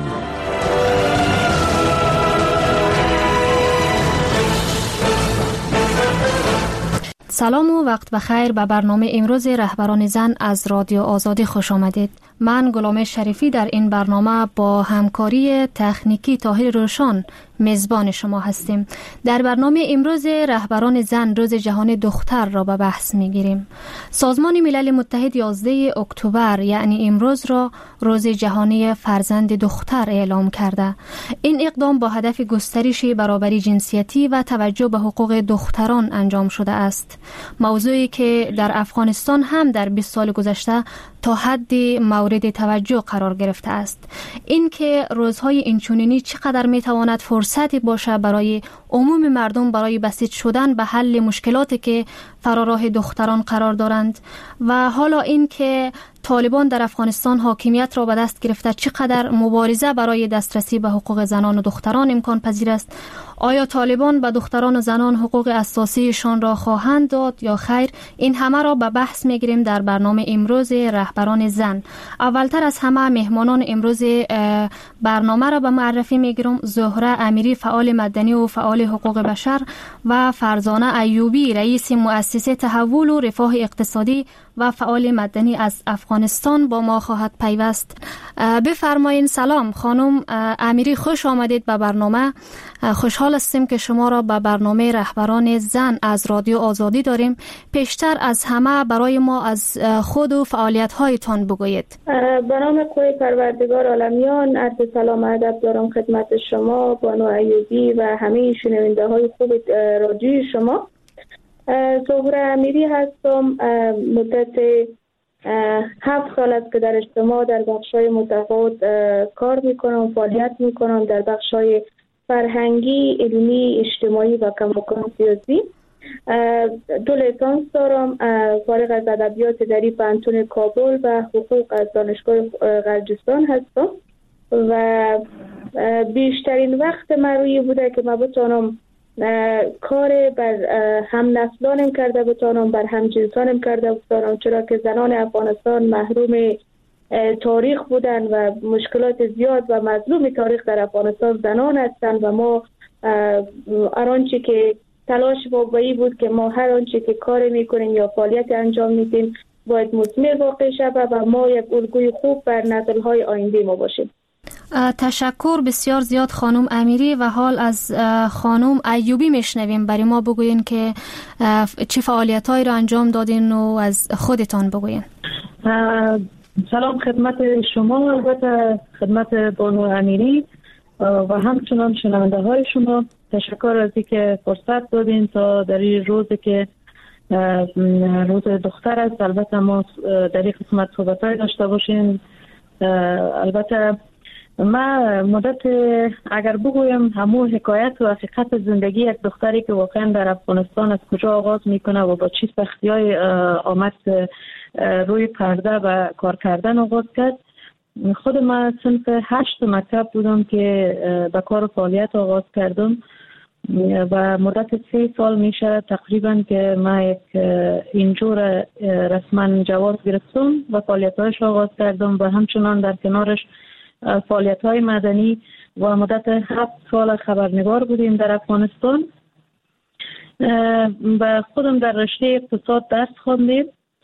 سلام و وقت بخیر. به برنامه امروز رهبران زن از رادیو آزادی خوش آمدید. من گلامه شریفی در این برنامه با همکاری تکنیکی طاهر روشن میزبان شما هستیم. در برنامه امروز رهبران زن روز جهان دختر را به بحث میگیریم. سازمان ملل متحد یازده اکتبر یعنی امروز را روز جهانی فرزند دختر اعلام کرده. این اقدام با هدف گسترش برابری جنسیتی و توجه به حقوق دختران انجام شده است. موضوعی که در افغانستان هم در بیست سال گذشته تا حدی مورد توجه قرار گرفته است. این که روزهای اینچنینی چقدر میتواند فرصتی باشه برای عموم مردم برای بسیط شدن به حل مشکلاتی که فراراه دختران قرار دارند و حالا این که طالبان در افغانستان حاکمیت را به دست گرفته چقدر مبارزه برای دسترسی به حقوق زنان و دختران امکان پذیر است. آیا طالبان به دختران و زنان حقوق اساسیشان را خواهند داد یا خیر؟ این همه را به بحث میگیریم در برنامه امروز رهبران زن. اولتر از همه مهمانان امروز برنامه را به معرفی میگیرم. زهره امیری فعال مدنی و فعال حقوق بشر و فرزانه ایوبی رئیس مؤسسه تحول و رفاه اقتصادی و فعال مدنی از افغانستان با ما خواهد پیوست. بفرمایین. سلام خانم امیری، خوش آمدید به برنامه. خوشحال هستیم که شما را به برنامه رهبران زن از رادیو آزادی داریم. پیشتر از همه برای ما از خود و فعالیت هایتان بگویید. به نام کوی پروردگار عالمیان عرض سلام و ادب دارم خدمت شما بانو ایوبی و همه شنونده های خوب رادیو شما. زهره امیری هستم. مدت هفت سال است که در اجتماع در بخش‌های متفاوت کار میکنم، فعالیت میکنم در بخش‌های فرهنگی، علمی، اجتماعی و کماکان سیاسی. دو لیسانس دارم، فارغ از ادبیات در پوهنتون کابل و حقوق از دانشگاه غرجستان هستم و بیشترین وقت من روی بوده که من بتانم کار بر هم نسلانم کرده بتانم، بر هم جنسانم کرده بتانم، چرا که زنان افغانستان محروم تاریخ بودن و مشکلات زیاد و مظلوم تاریخ در افغانستان زنان هستند و ما هر آنچه که تلاش واقعی بود که ما هر آنچه که کار میکنیم یا فعالیت انجام میدیم باید مثمر واقع شود و ما یک الگوی خوب بر نسل‌های آینده ما باشیم. تشکر بسیار زیاد خانم امیری و حال از خانم ایوبی میشنویم. برای ما بگوین که چه فعالیت‌هایی را انجام دادین و از خودتان بگوین. سلام خدمت شما، البته خدمت بانو امیری و همچنان شنونده های شما. تشکر از اینکه فرصت دادین تا در این روزی که روز دختر است. البته ما در این قسمت صحبت‌های داشته باشیم. البته ما مدت اگر بگویم همون حکایت و حقیقت زندگی یک دختری که واقعا در افغانستان از کجا آغاز میکنه و با چه سختی‌های آمد روی پرده و کار کردن آغاز کرد. خود ما صنف هشت مکتب بودم که به کار و فعالیت آغاز کردم و مدت سه سال میشه تقریبا که ما یک اینجور رسما جواز گرفتم و فعالیت‌هایش آغاز کردم و همچنان در کنارش فعالیت‌های مدنی و مدت هفت سال خبرنگار بودیم در افغانستان و خودم در رشته اقتصاد درس خواندیم.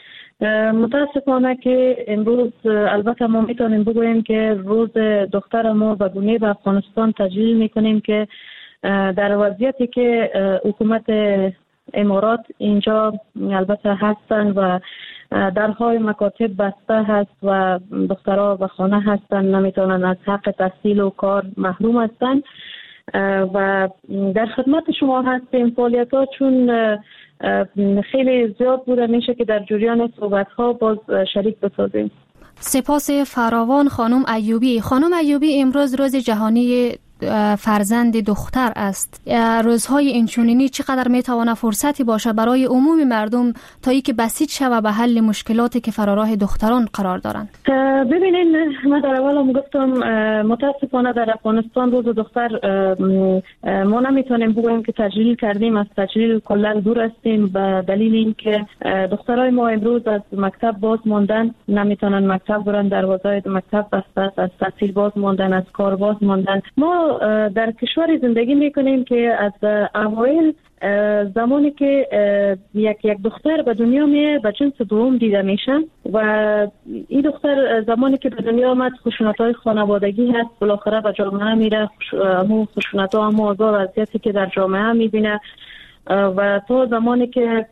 متاسفانه که امروز البته ما میتونیم بگوییم که روز دختر ما به گونه به افغانستان تجلیل میکنیم که در وضعیتی که حکومت امارات اینجا البته هستن و درهای مکاتب بسته هست و دخترها به خانه هستن، نمیتونن از حق تحصیل و کار محروم هستن و در خدمت شما هستیم. فعالیت ها چون خیلی زیاد بوده میشه که در جریان صحبت ها باز شریک بسازیم. سپاس فراوان خانم ایوبی. خانم ایوبی، امروز روز جهانی فرزند دختر است. روزهای اینچنینی چقدر میتواند فرصتی باشه برای عموم مردم تا اینکه بسیط شوه به حل مشکلاتی که فراراه دختران قرار دارند؟ ببینین، من در اولم گفتم متاسفانه در افغانستان روز دختر ما نمیتونیم بگوییم که تجلیل کردیم، از تجلیل کلا دور هستیم به دلیل اینکه دخترای ما امروز از مکتب باز ماندن، نمیتونن مکتب برن، دروازه مکتب بسته، از تحصیل باز ماندن، از کار باز ماندن. ما در کشوری زندگی میکنیم که از اوایل زمانی که یک یک دختر به دنیا میه به جنس دوم دیده میشه و این دختر زمانی که به دنیا آمد خشونت‌های خانوادگی هست، بالاخره به جامعه میره، همون خشونت‌ها، همون آزار و اذیتی که در جامعه میبینه و تا زمانی که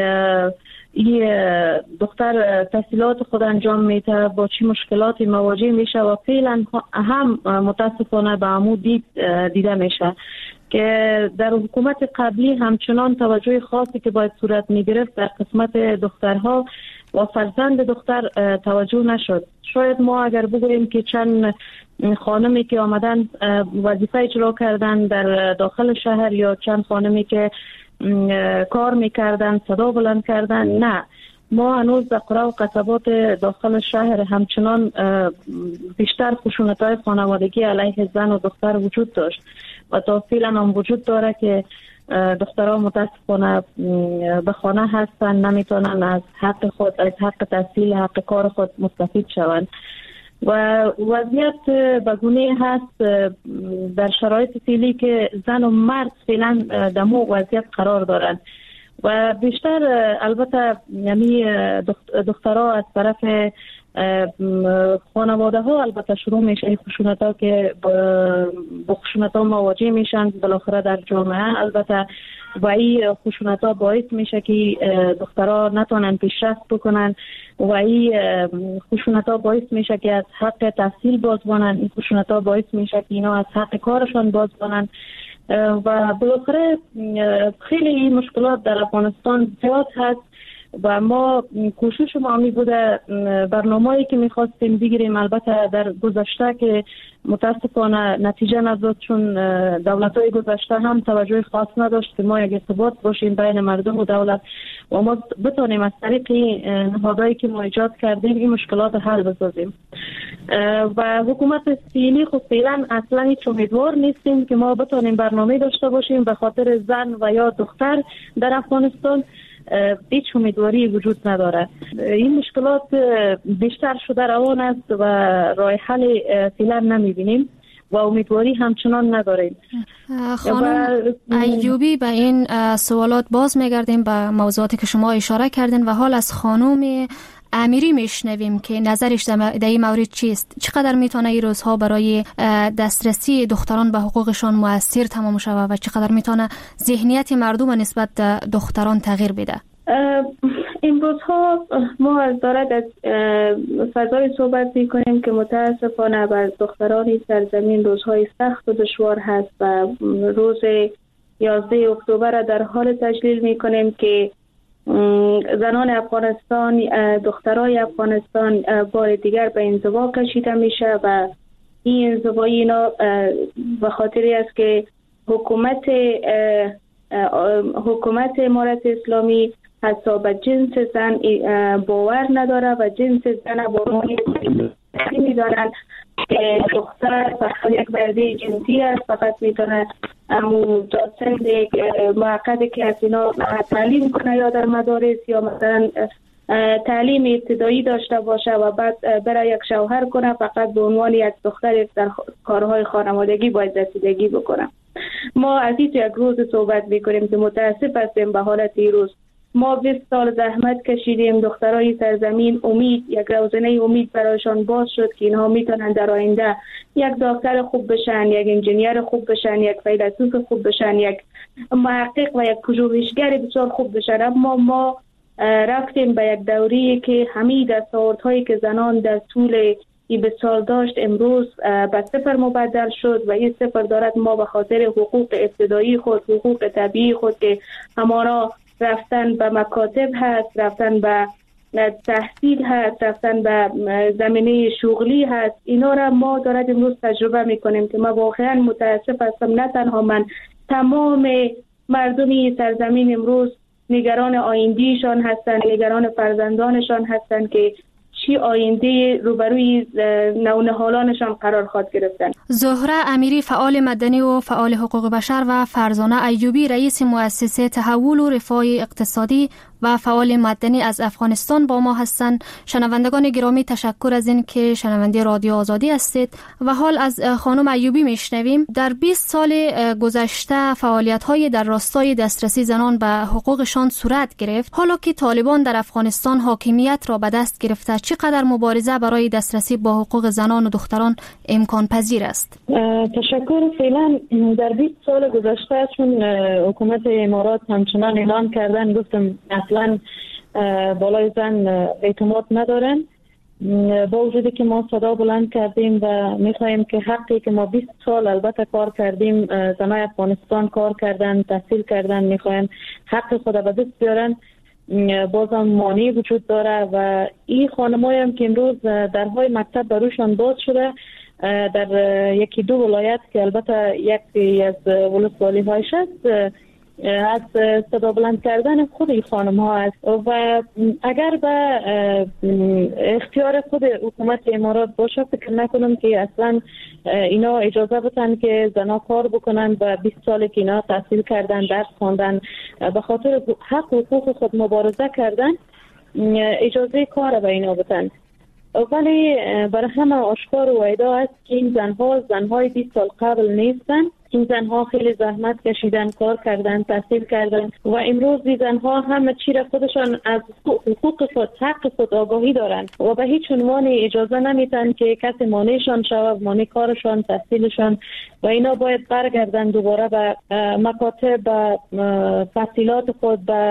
این دختر تحصیلات خود انجام میده با چی مشکلاتی مواجه میشه و فعلا هم متاسفانه به عمود دید دیده میشه که در حکومت قبلی همچنان توجه خاصی که باید صورت میگرفت در قسمت دخترها و فرزند دختر توجه نشد. شاید ما اگر بگوییم که چند خانمی که آمدن وظیفه اجرا کردن در داخل شهر یا چند خانمی که کار میکردن صدا بلند کردن، نه، ما هنوز در قرى و قصبات داخل شهر همچنان بیشتر خشونت‌های خانوادگی علیه زن و دختر وجود داشت و تا فعلا هم وجود داره که دخترها متاسفانه به خانه هستن، نمیتونن از حق خود، از حق تحصیل، حق کار خود مستفید شوند و وضعیت بگونه هست در شرایط فعلی که زن و مرد فعلا در مو وضعیت قرار دارن و بیشتر البته یعنی دخترها از طرف خانواده ها البته شروع میشه این خشونت ها که با خشونت ها مواجه میشن بالاخره در جامعه. البته و این خشونت ها باعث میشه که دخترها نتونن پیشرفت بکنن و این خشونت ها باعث میشه که از حق تحصیل باز بانن، این خشونت ها باعث میشه که اینا از حق کارشان باز بانن و بالاخره خیلی مشکلات در افغانستان زیاد هست و ما کوشش ما می بوده برنامه‌ای که می‌خواستیم بگیریم، البته در گذشته که متاسفانه نتیجه نداد چون دولت‌های گذشته هم توجه خاص نداشت که ما یک ارتباط باشیم بین مردم و دولت و ما بتونیم از طریق نهادهایی که ما ایجاد کردیم این مشکلات حل بسازیم و حکومت فعلی خود فعلا اصلا هیچ امیدوار نیستیم که ما بتونیم برنامه داشته باشیم به خاطر زن و یا دختر در افغانستان. هیچ امیدواری وجود نداره. این مشکلات بیشتر شده روان است و راه حل فعلا نمیبینیم و امیدواری همچنان نداریم. خانم ایوبی، به این سوالات باز میگردیم به موضوعاتی که شما اشاره کردین و حال از خانم امیری میشنویم که نظرش در این مورد چیست؟ چقدر میتونه این روزها برای دسترسی دختران به حقوقشان مؤثر تمام شود و چقدر میتونه ذهنیت مردم نسبت به دختران تغییر بده؟ این روزها ما از دارد از فضای صحبت میکنیم که متاسفانه بر دختران سرزمین روزهای سخت و دشوار هست و روز یازده اکتبر در حال تجلیل میکنیم که زنان افغانستان، دخترای افغانستان بار دیگر به انزوا کشیده میشه و این انزوایی اینا به خاطری است که حکومت حکومت امارت اسلامی حتی به جنس زن باور نداره و جنس زن با میدانند که دختر فقط یک برده جنسی است، فقط میتونه امو داستند موقعی که از اینا تعلیم کنه یا در مدارس یا مثلا تعلیم ابتدایی داشته باشه و بعد برای یک شوهر کنه، فقط به عنوان یک دختر در کارهای خانوادگی باید رسیدگی بکنه. ما از این یک روز صحبت میکنیم که متاسف هستیم به حالت این روز. ما بیست سال زحمت کشیدیم، دخترای سرزمین امید، یک روزنه امید برایشان باز شد که اینها میتونن در آینده یک دکتر خوب بشن، یک انجینیر خوب بشن، یک فیلسوف خوب بشن، یک محقق و یک پژوهشگر بسیار خوب بشن. اما ما رفتیم به یک دوری که همه دستاوردهایی که زنان در طول این بیست سال داشت امروز به صفر مبدل شد و این صفر دارد ما به خاطر حقوق ابتدایی خود، حقوق طبیعی خود که همانا رفتن به مکاتب هست، رفتن به تحصیل هست، رفتن به زمینه شغلی هست، اینا را ما دارد امروز تجربه میکنیم که ما واقعا متاسف هستم. نه تنها من، تمام مردمی سرزمین امروز نگران آیندهشان هستند، نگران فرزندانشان هستند که چی آینده روبروی نونهالانشان قرار خواهد گرفتن. زهره امیری، فعال مدنی و فعال حقوق بشر، و فرزانه ایوبی، رئیس مؤسسه تحول و رفاه اقتصادی و فعال مدنی از افغانستان با ما هستند. شنوندگان گرامی، تشکر از این که شنونده رادیو آزادی هستید و حال از خانم ایوبی میشنویم. در بیست سال گذشته فعالیت‌های در راستای دسترسی زنان به حقوقشان صورت گرفت. حالا که طالبان در افغانستان حاکمیت را به دست گرفته، چقدر مبارزه برای دسترسی با حقوق زنان و دختران امکان پذیر است؟ تشکر. فعلا در بیست سال گذشته چون حکومت امارات همچنان اعلام کردن، گفتم اصلا بالای زن اعتماد ندارن، با وجودی که ما صدا بلند کردیم و میخواهیم که حقی که ما بیست سال البته کار کردیم، زنای افغانستان کار کردن، تحصیل کردن، میخواهیم حق خود به دست بیارن، بازم مانعی وجود داره و این خانمایی هم که امروز درهای مکتب بروشان باز شده در یکی دو ولایت که البته یکی از ولسوالی هایش است، از صدا بلند کردن خود این خانم ها است و اگر به اختیار خود حکومت امارات باشه، فکر نکنم که اصلا اینا اجازه بدن که زنا کار بکنن و بیست سالی که اینا تحصیل کردن، درس خواندن، به خاطر حق و حقوق خود مبارزه کردن، اجازه کار به اینا بدن. ولی برای همه آشکار و ایدا است که این زنها زنهای بیست سال قبل نیستن. این زنها خیلی زحمت کشیدن، کار کردن، تحصیل کردن و امروز این زنها همه چی را خودشان از حقوق خود، حق خود آگاهی دارن و به هیچ عنوان اجازه نمیتن که کسی مانعشان شود، مانع کارشان، تحصیلشان و اینا باید برگردن دوباره به مکاتب، به تحصیلات خود، به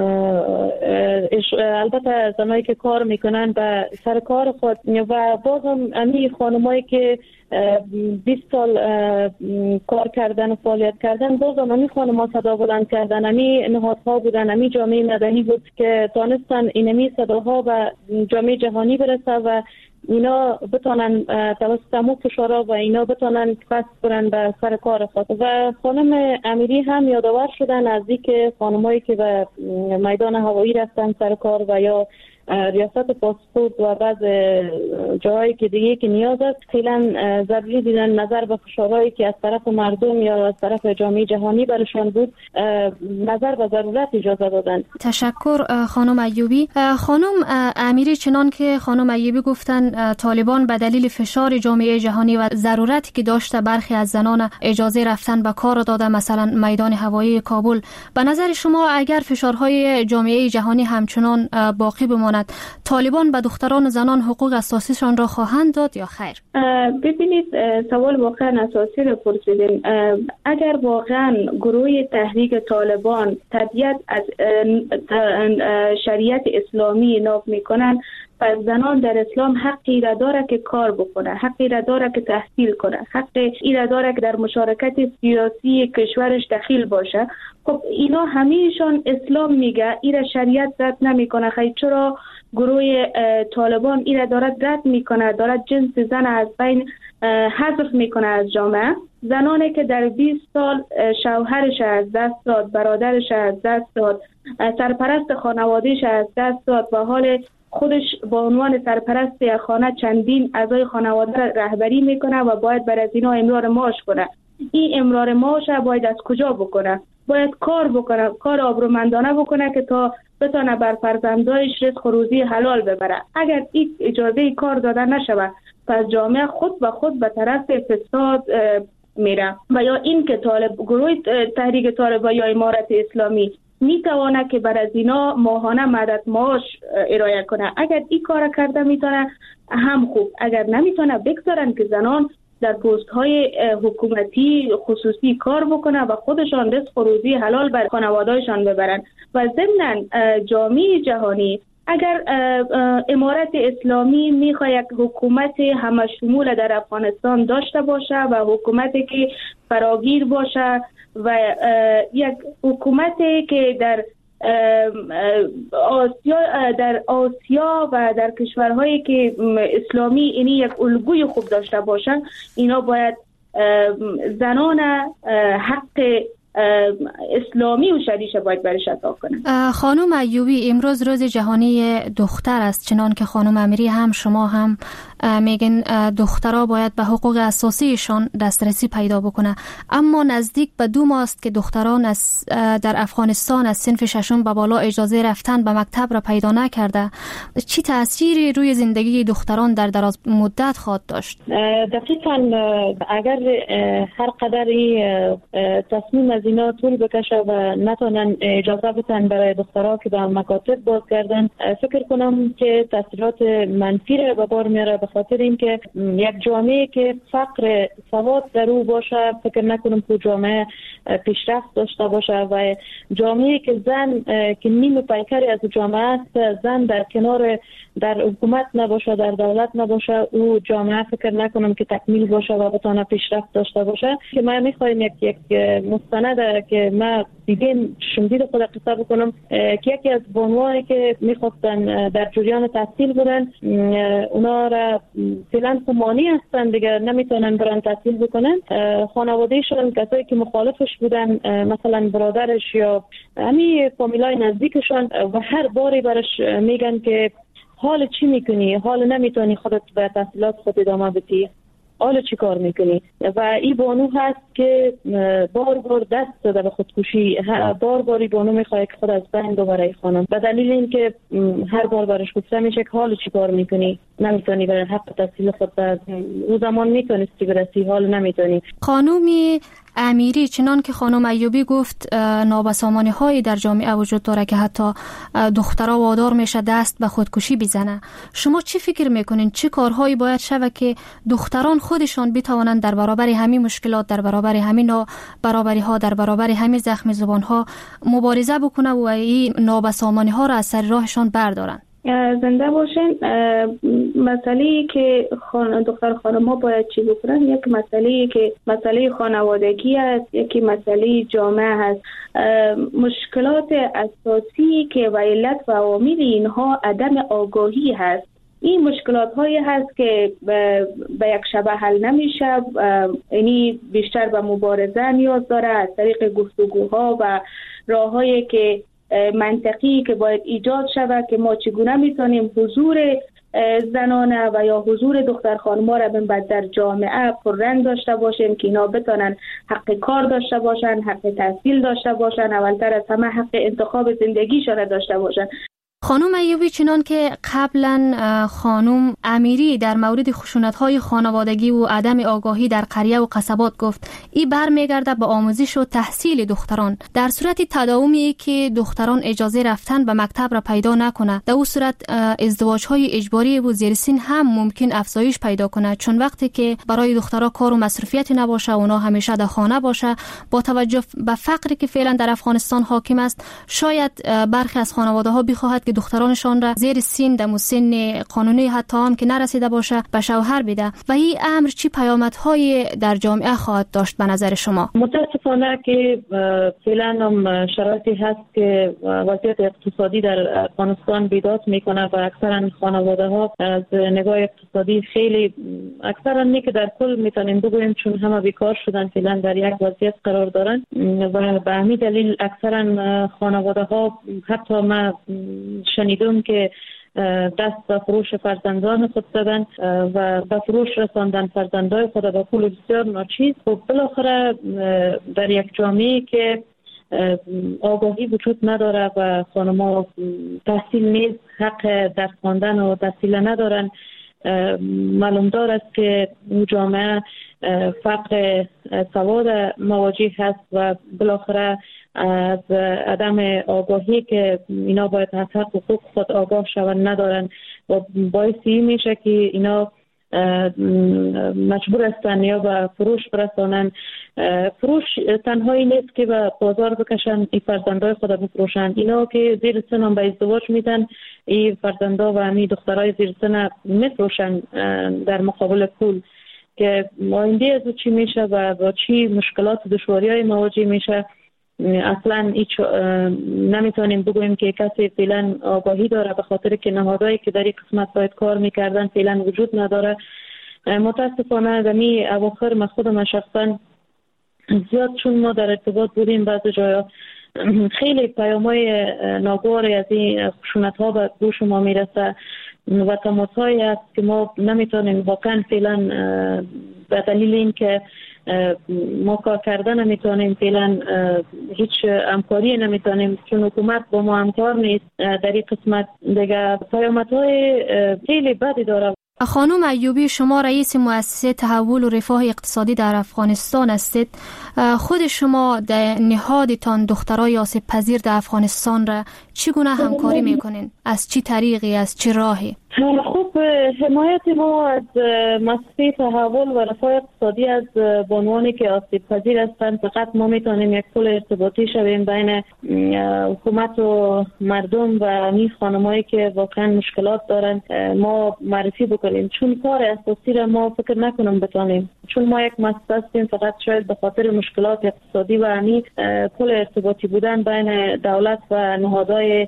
البته زنایی که کار میکنن به سر کار خود و بازم امی خانمایی که بیست سال کار کردن و فعالیت کردن، بازم امی خانم‌ها صدا بلند کردن، امی نهادها بودن، امی جامعه مدنی بود که تانستن اینمی صداها به جامعه جهانی برسه و اینا بتونن توسط امو فشارا و اینا بتونن پس برن به سر کار خود. و خانم امیری هم یادآور شدن از اینکه خانمایی که به میدان هوایی رفتن سر کار و یا ریاست پاسپورت و بعض جاهایی که دیگه که نیاز است، فعلا ضروری دیدن نظر به فشارهایی که از طرف مردم یا از طرف جامعه جهانی برشان بود، نظر به ضرورت اجازه دادن. تشکر خانم ایوبی. خانم امیری، چنان که خانم ایوبی گفتن، طالبان به دلیل فشار جامعه جهانی و ضرورتی که داشته برخی از زنان اجازه رفتن به کار داده، مثلا میدان هوایی کابل. به نظر شما اگر فشارهای جامعه جهانی همچنان باقی بماند، طالبان به دختران و زنان حقوق اساسیشان را خواهند داد یا خیر؟ ببینید، سوال واقعا اساسی رو پرسیدین. اگر واقعا گروه تحریک طالبان طبیعت از شریعت اسلامی ناف میکنن، پس زنان در اسلام حقی را داره که کار بکنه، حقی را داره که تحصیل کنه، حقی را داره که در مشارکت سیاسی کشورش دخیل باشه. خب اینا همیشون اسلام میگه، اینا شریعت رد نمیکنه. خیلی چرا گروه طالبان اینا دارد رد میکنه، دارد جنس زن از بین حذف میکنه از جامعه؟ زنانی که در بیست سال شوهرش از دست داد، برادرش از دست داد، سرپرست خانوادهش از دست داد و حال خودش با عنوان سرپرست خانه چندین اعضای خانواده رهبری میکنه و باید بر از اینا امرار معاش کنه. این امرار معاش باید از کجا بکنه؟ باید کار بکنه، کار آبرومندانه بکنه که تا بتونه بر فرزندایش رزق و روزی حلال ببره. اگر این اجازه کار داده نشود، پس جامعه خود به خود به طرف فساد میره. و یا این که طالب گروه تحریک طالبان یا امارت اسلامی میتونه که بر از اینا ماهانه مدد معاش ارائه کنه. اگر این کار کرده میتونه هم خوب، اگر نمیتونه بگذارن که زنان در پست های حکومتی خصوصی کار بکنه و خودشان رزق و روزی حلال بر خانواده‌شان ببرن. و ضمن جامعه جهانی اگر امارت اسلامی میخواد یک حکومت همشمول در افغانستان داشته باشه و حکومتی که فراگیر باشه و یک حکومتی که در آسیا در آسیا و در کشورهایی که اسلامی اینی یک الگوی خوب داشته باشن، اینا باید زنان حق اسلامی و شریش باید برش عطا کنن. خانم ایوبی، امروز روز جهانی دختر است، چنان که خانم امیری هم شما هم میگن دخترها باید به حقوق اساسیشان دسترسی پیدا بکنه، اما نزدیک به دو ماه است که دختران از در افغانستان از صنف ششم به بالا اجازه رفتن به مکتب را پیدا نکرده. چی تأثیری روی زندگی دختران در دراز مدت خواهد داشت؟ دقیقاً اگر هر قدر تصمیم از اینا طول بکشه و نتونن اجازه بدن برای دخترها که به مکاتب بازگردن، فکر کنم که تاثیرات منفی را به بار میاره، به خاطر اینکه یک جامعه که فقر سواد در او باشه، فکر نکنم که جامعه پیشرفت داشته باشه. و جامعه که زن که نیم پیکری از جامعه است، زن در کنار در حکومت نباشه، در دولت نباشه، او جامعه فکر نکنم که تکمیل باشه و بتونه پیشرفت داشته باشه. که ما میخوایم یک یک مستند که ما دیدیم شمدید خود قصه بکنم که یکی از بانوانی که میخواستن در جریان تحصیل بودن، اونا را فعلا مانی هستن دیگه، نمیتونن برن تحصیل بکنن. خانوادهشون کسایی که مخالفش بودن، مثلا برادرش یا همین فامیلای نزدیکشون، و هر باری برش میگن که حال چی میکنی؟ حال نمیتونی خودت به تحصیلات خود ادامه بدی؟ حالا چی کار میکنی؟ و این بانو هست که بار بار دست داده به خودکشی، بار بار این بانو میخواد که خود از بین ببره خانم، به دلیل اینکه هر بار برش گفته میشه که حالا چی کار میکنی؟ نمیتونی برای حق تحصیل خود به او زمان میتونستی برسی، حالا نمیتونی. خانومی امیری، چنان که خانم ایوبی گفت، نابسامانی هایی در جامعه وجود داره که حتی دخترها وادار میشه دست به خودکشی بزنه. شما چی فکر میکنین؟ چه کارهایی باید شود که دختران خودشان بتوانند در برابر همین مشکلات، در برابر همین نابرابری ها، در برابر همین زخم زبان ها مبارزه بکنه و این نابسامانی ها را از سر راهشان بردارن؟ زنده باشین. مسئله که خان... دختر خانم ها باید چی بکنن؟ یک مسئله که مسئله خانوادگی است، یکی مسئله جامعه هست. مشکلات اساسی که و علت و عوامل اینها عدم آگاهی هست. این مشکلات هایی هست که به یک شبه حل نمیشه، یعنی بیشتر به مبارزه نیاز داره از طریق گفتگوها و راههایی که منطقی که باید ایجاد شود که ما چگونه میتونیم حضور زنانه و یا حضور دختر خانم‌ها را بعد در جامعه پررنگ داشته باشیم که اینا بتونن حق کار داشته باشن، حق تحصیل داشته باشن، اولتر از همه حق انتخاب زندگیشان را داشته باشن. خانم ایوبی، چنان که قبلا خانم امیری در مورد خشونت‌های خانوادگی و عدم آگاهی در قریه و قصبات گفت، این برمیگرده به آموزش و تحصیل دختران. در صورت تداومی که دختران اجازه رفتن به مکتب را پیدا نکنه، در اون صورت ازدواج‌های اجباری و زیرسن هم ممکن افزایش پیدا کنه، چون وقتی که برای دخترها کار و مصرفیتی نباشه، اونا همیشه در خانه باشه، با توجه به فقری که فعلا در افغانستان حاکم است، شاید برخی از خانواده‌ها بخواهد که دخترانشان را زیر سن دم و سن قانونی حتی هم که نرسیده باشه به شوهر بده و این امر چی پیامدهای در جامعه خواهد داشت به نظر شما؟ متاسفانه که فعلا هم شرایطی هست که وضعیت اقتصادی در افغانستان بیداد میکنه و اکثرا خانواده ها از نگاه اقتصادی خیلی اکثرا نه که در کل میتونیم بگوییم چون همه بیکار شدن فعلا در یک وضعیت قرار دارن و به همین دلیل اکثرا خانواده ها حتی ما شنیدم که دست به فروش فرزندان خود زدن و به فروش رساندن فرزندان خود به پول بسیار ناچیز. خب بالاخره در یک جامعه که آگاهی وجود نداره و خانم‌ها تحصیل نیز حق درس خواندن و تحصیل ندارن، معلوم دار است که این جامعه فقر سواد مواجه هست و بالاخره از عدم آگاهی که اینا باید از حق حقوق خود آگاه شوند ندارن و باعثی میشه که اینا مجبور هستن یا به فروش برسانن. فروش تنهایی نیست که به بازار بکشن این فرزندای خود بفروشن، اینا که زیر سن هم به ازدواج میدن این فرزندا و همین دخترای زیر سن میفروشن در مقابل پول که آینده از چی میشه و با چی مشکلات و دشواری های مواجه میشه. اصلا هیچ نمیتونیم بگوییم که کسی فعلا آگاهی داره به خاطر که نهادهایی که در این قسمت باید کار میکردن فعلا وجود نداره. متاسفانه دمی اواخر من خودم شخصا زیاد چون ما در ارتباط بودیم بعض جایا خیلی پیام‌های ناگواری از این خشونت‌ها به گوش ما میرسه و تماس‌هایی است که ما نمیتونیم واقعا فعلا به دلیل اینکه ما کار کردن نمیتونیم فعلا هیچ همکاری نمیتونیم چون حکومت با ما همکار نیست در این قسمت دیگه پیامدهای خیلی بدی داره. خانم ایوبی، شما رئیس مؤسسه تحول و رفاه اقتصادی در افغانستان هستید. خود شما در نهادتان دخترای آسیب پذیر در افغانستان را چگونه همکاری میکنین؟ از چی طریقی، از چه راهی؟ خب حمایت ما از مؤسسه تحول و رفاه اقتصادی از بانوانی که آسیب پذیر هستند فقط ما میتونیم یک پل ارتباطی شویم بین حکومت و مردم و این خانمایی که واقعا مشکلات دارن ما معرفی بکنیم، چون کار اساسی را ما فکر نکنم بتونیم چون ما یک مؤسسه هستیم فقط شاید به خاطر مشکلات اقتصادی و همین پل ارتباطی بودن بین دولت و نهادهای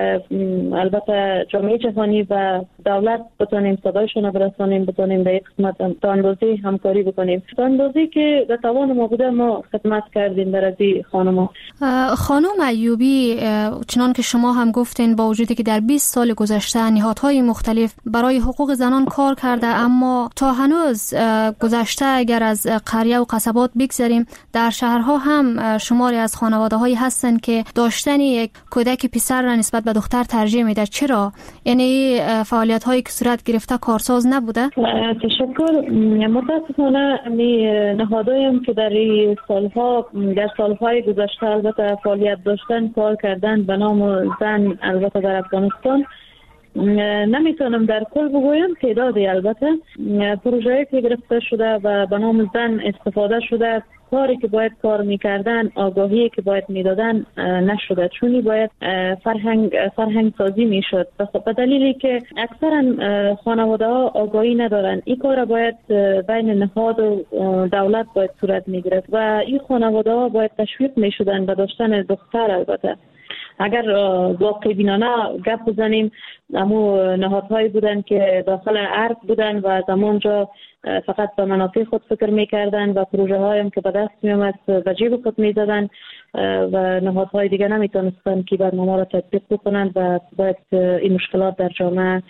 البته جامعه جهانی و دولت بتونیم صدایشون برسانیم، بتونیم به یک قسمت تا اندازه همکاری بکنیم تا اندازه که در توان ما بوده ما خدمت کردیم در از خانم‌ها. خانم ایوبی، چنان که شما هم گفتین با وجودی که در بیست سال گذشته نهادهای مختلف برای حقوق زنان کار کرده اما تا هنوز گذشته اگر از قریه و قصبات بگذاریم در شهرها هم شماری از خانواده‌هایی هستن که داشتن یک کودک پسر را نسبت به دختر ترجیح میده. چرا؟ یعنی فعالیت هایی که صورت گرفته کارساز نبوده؟ تشکر. متاسفانه می نهادهایم که در این سالها در سالهای گذشته البته فعالیت داشتن کار کردن به نام زن البته در افغانستان نمیتونم در کل بگویم تعدادی البته پروژه‌ای که گرفته شده و به نام زن استفاده شده کاری که باید کار میکردن آگاهی که باید میدادن نشده چونی باید فرهنگ فرهنگ سازی میشد به دلیلی که اکثرا خانواده ها آگاهی ندارن این کار باید بین نهاد و دولت باید صورت میگرفت و این خانواده ها باید تشویق میشدن به داشتن دختر. البته اگر واقع بینانه گپ بزنیم امو نهادهایی بودن که داخل عرض بودن و زمانجا فقط به منافع خود فکر میکردن و پروژه هایم که به دست میامد به جیب خود میزدن و نهادهای دیگه نمیتونستن که برنامه را تطبیق بکنند و باید این مشکلات در جامعه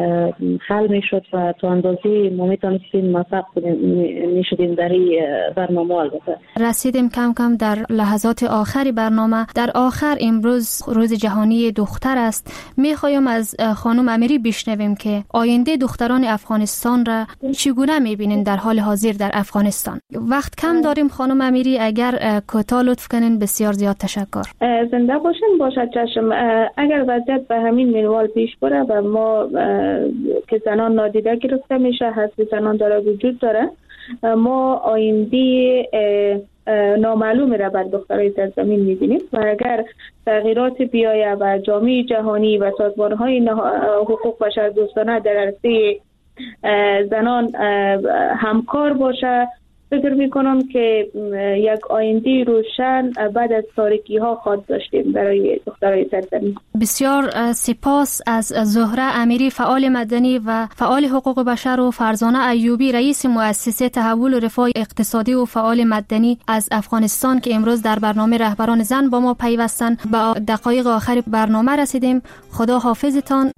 حل میشد و تا اندازی ما میتونستیم موفق میشدیم در این برنامه. البته رسیدیم کم کم در لحظات آخری برنامه. در آخر امروز روز جهانی دختر است. میخوایم از خانم امیری بشنویم که آینده دختران افغانستان را چگونه میبینین در حال حاضر در افغانستان. وقت کم داریم خانم امیری، اگر کوتاه لطف کنین بسیار زیاد تشکر. زنده باشین. باشد چشم. اگر وضعیت به همین منوال پیش بره و ما که زنان نادیده گرفته میشه حسب زنان داره وجود داره ما آینده نامعلومی را بر دخترای سرزمین می‌بینیم و اگر تغییرات بیایه و جامعه جهانی و سازمان‌های حقوق بشر دوستانه در عرصه زنان همکار باشه، فکر میکنم که یک آینده روشن بعد از تاریکی ها خواهد داشتیم برای دخترای سرزمین. بسیار سپاس از زهره امیری، فعال مدنی و فعال حقوق بشر، و فرزانه ایوبی، رئیس مؤسسه تحول و رفاه اقتصادی و فعال مدنی از افغانستان که امروز در برنامه رهبران زن با ما پیوستن. با دقایق آخر برنامه رسیدیم. خدا حافظتان.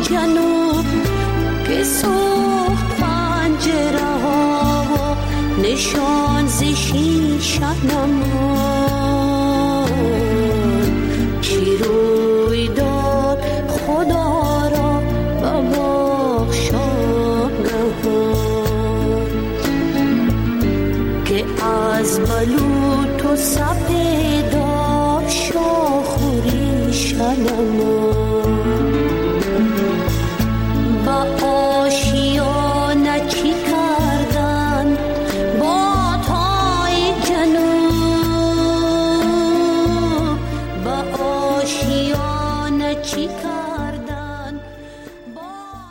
جنوب که سوخت پنجره ها و نشان ز شیشه نما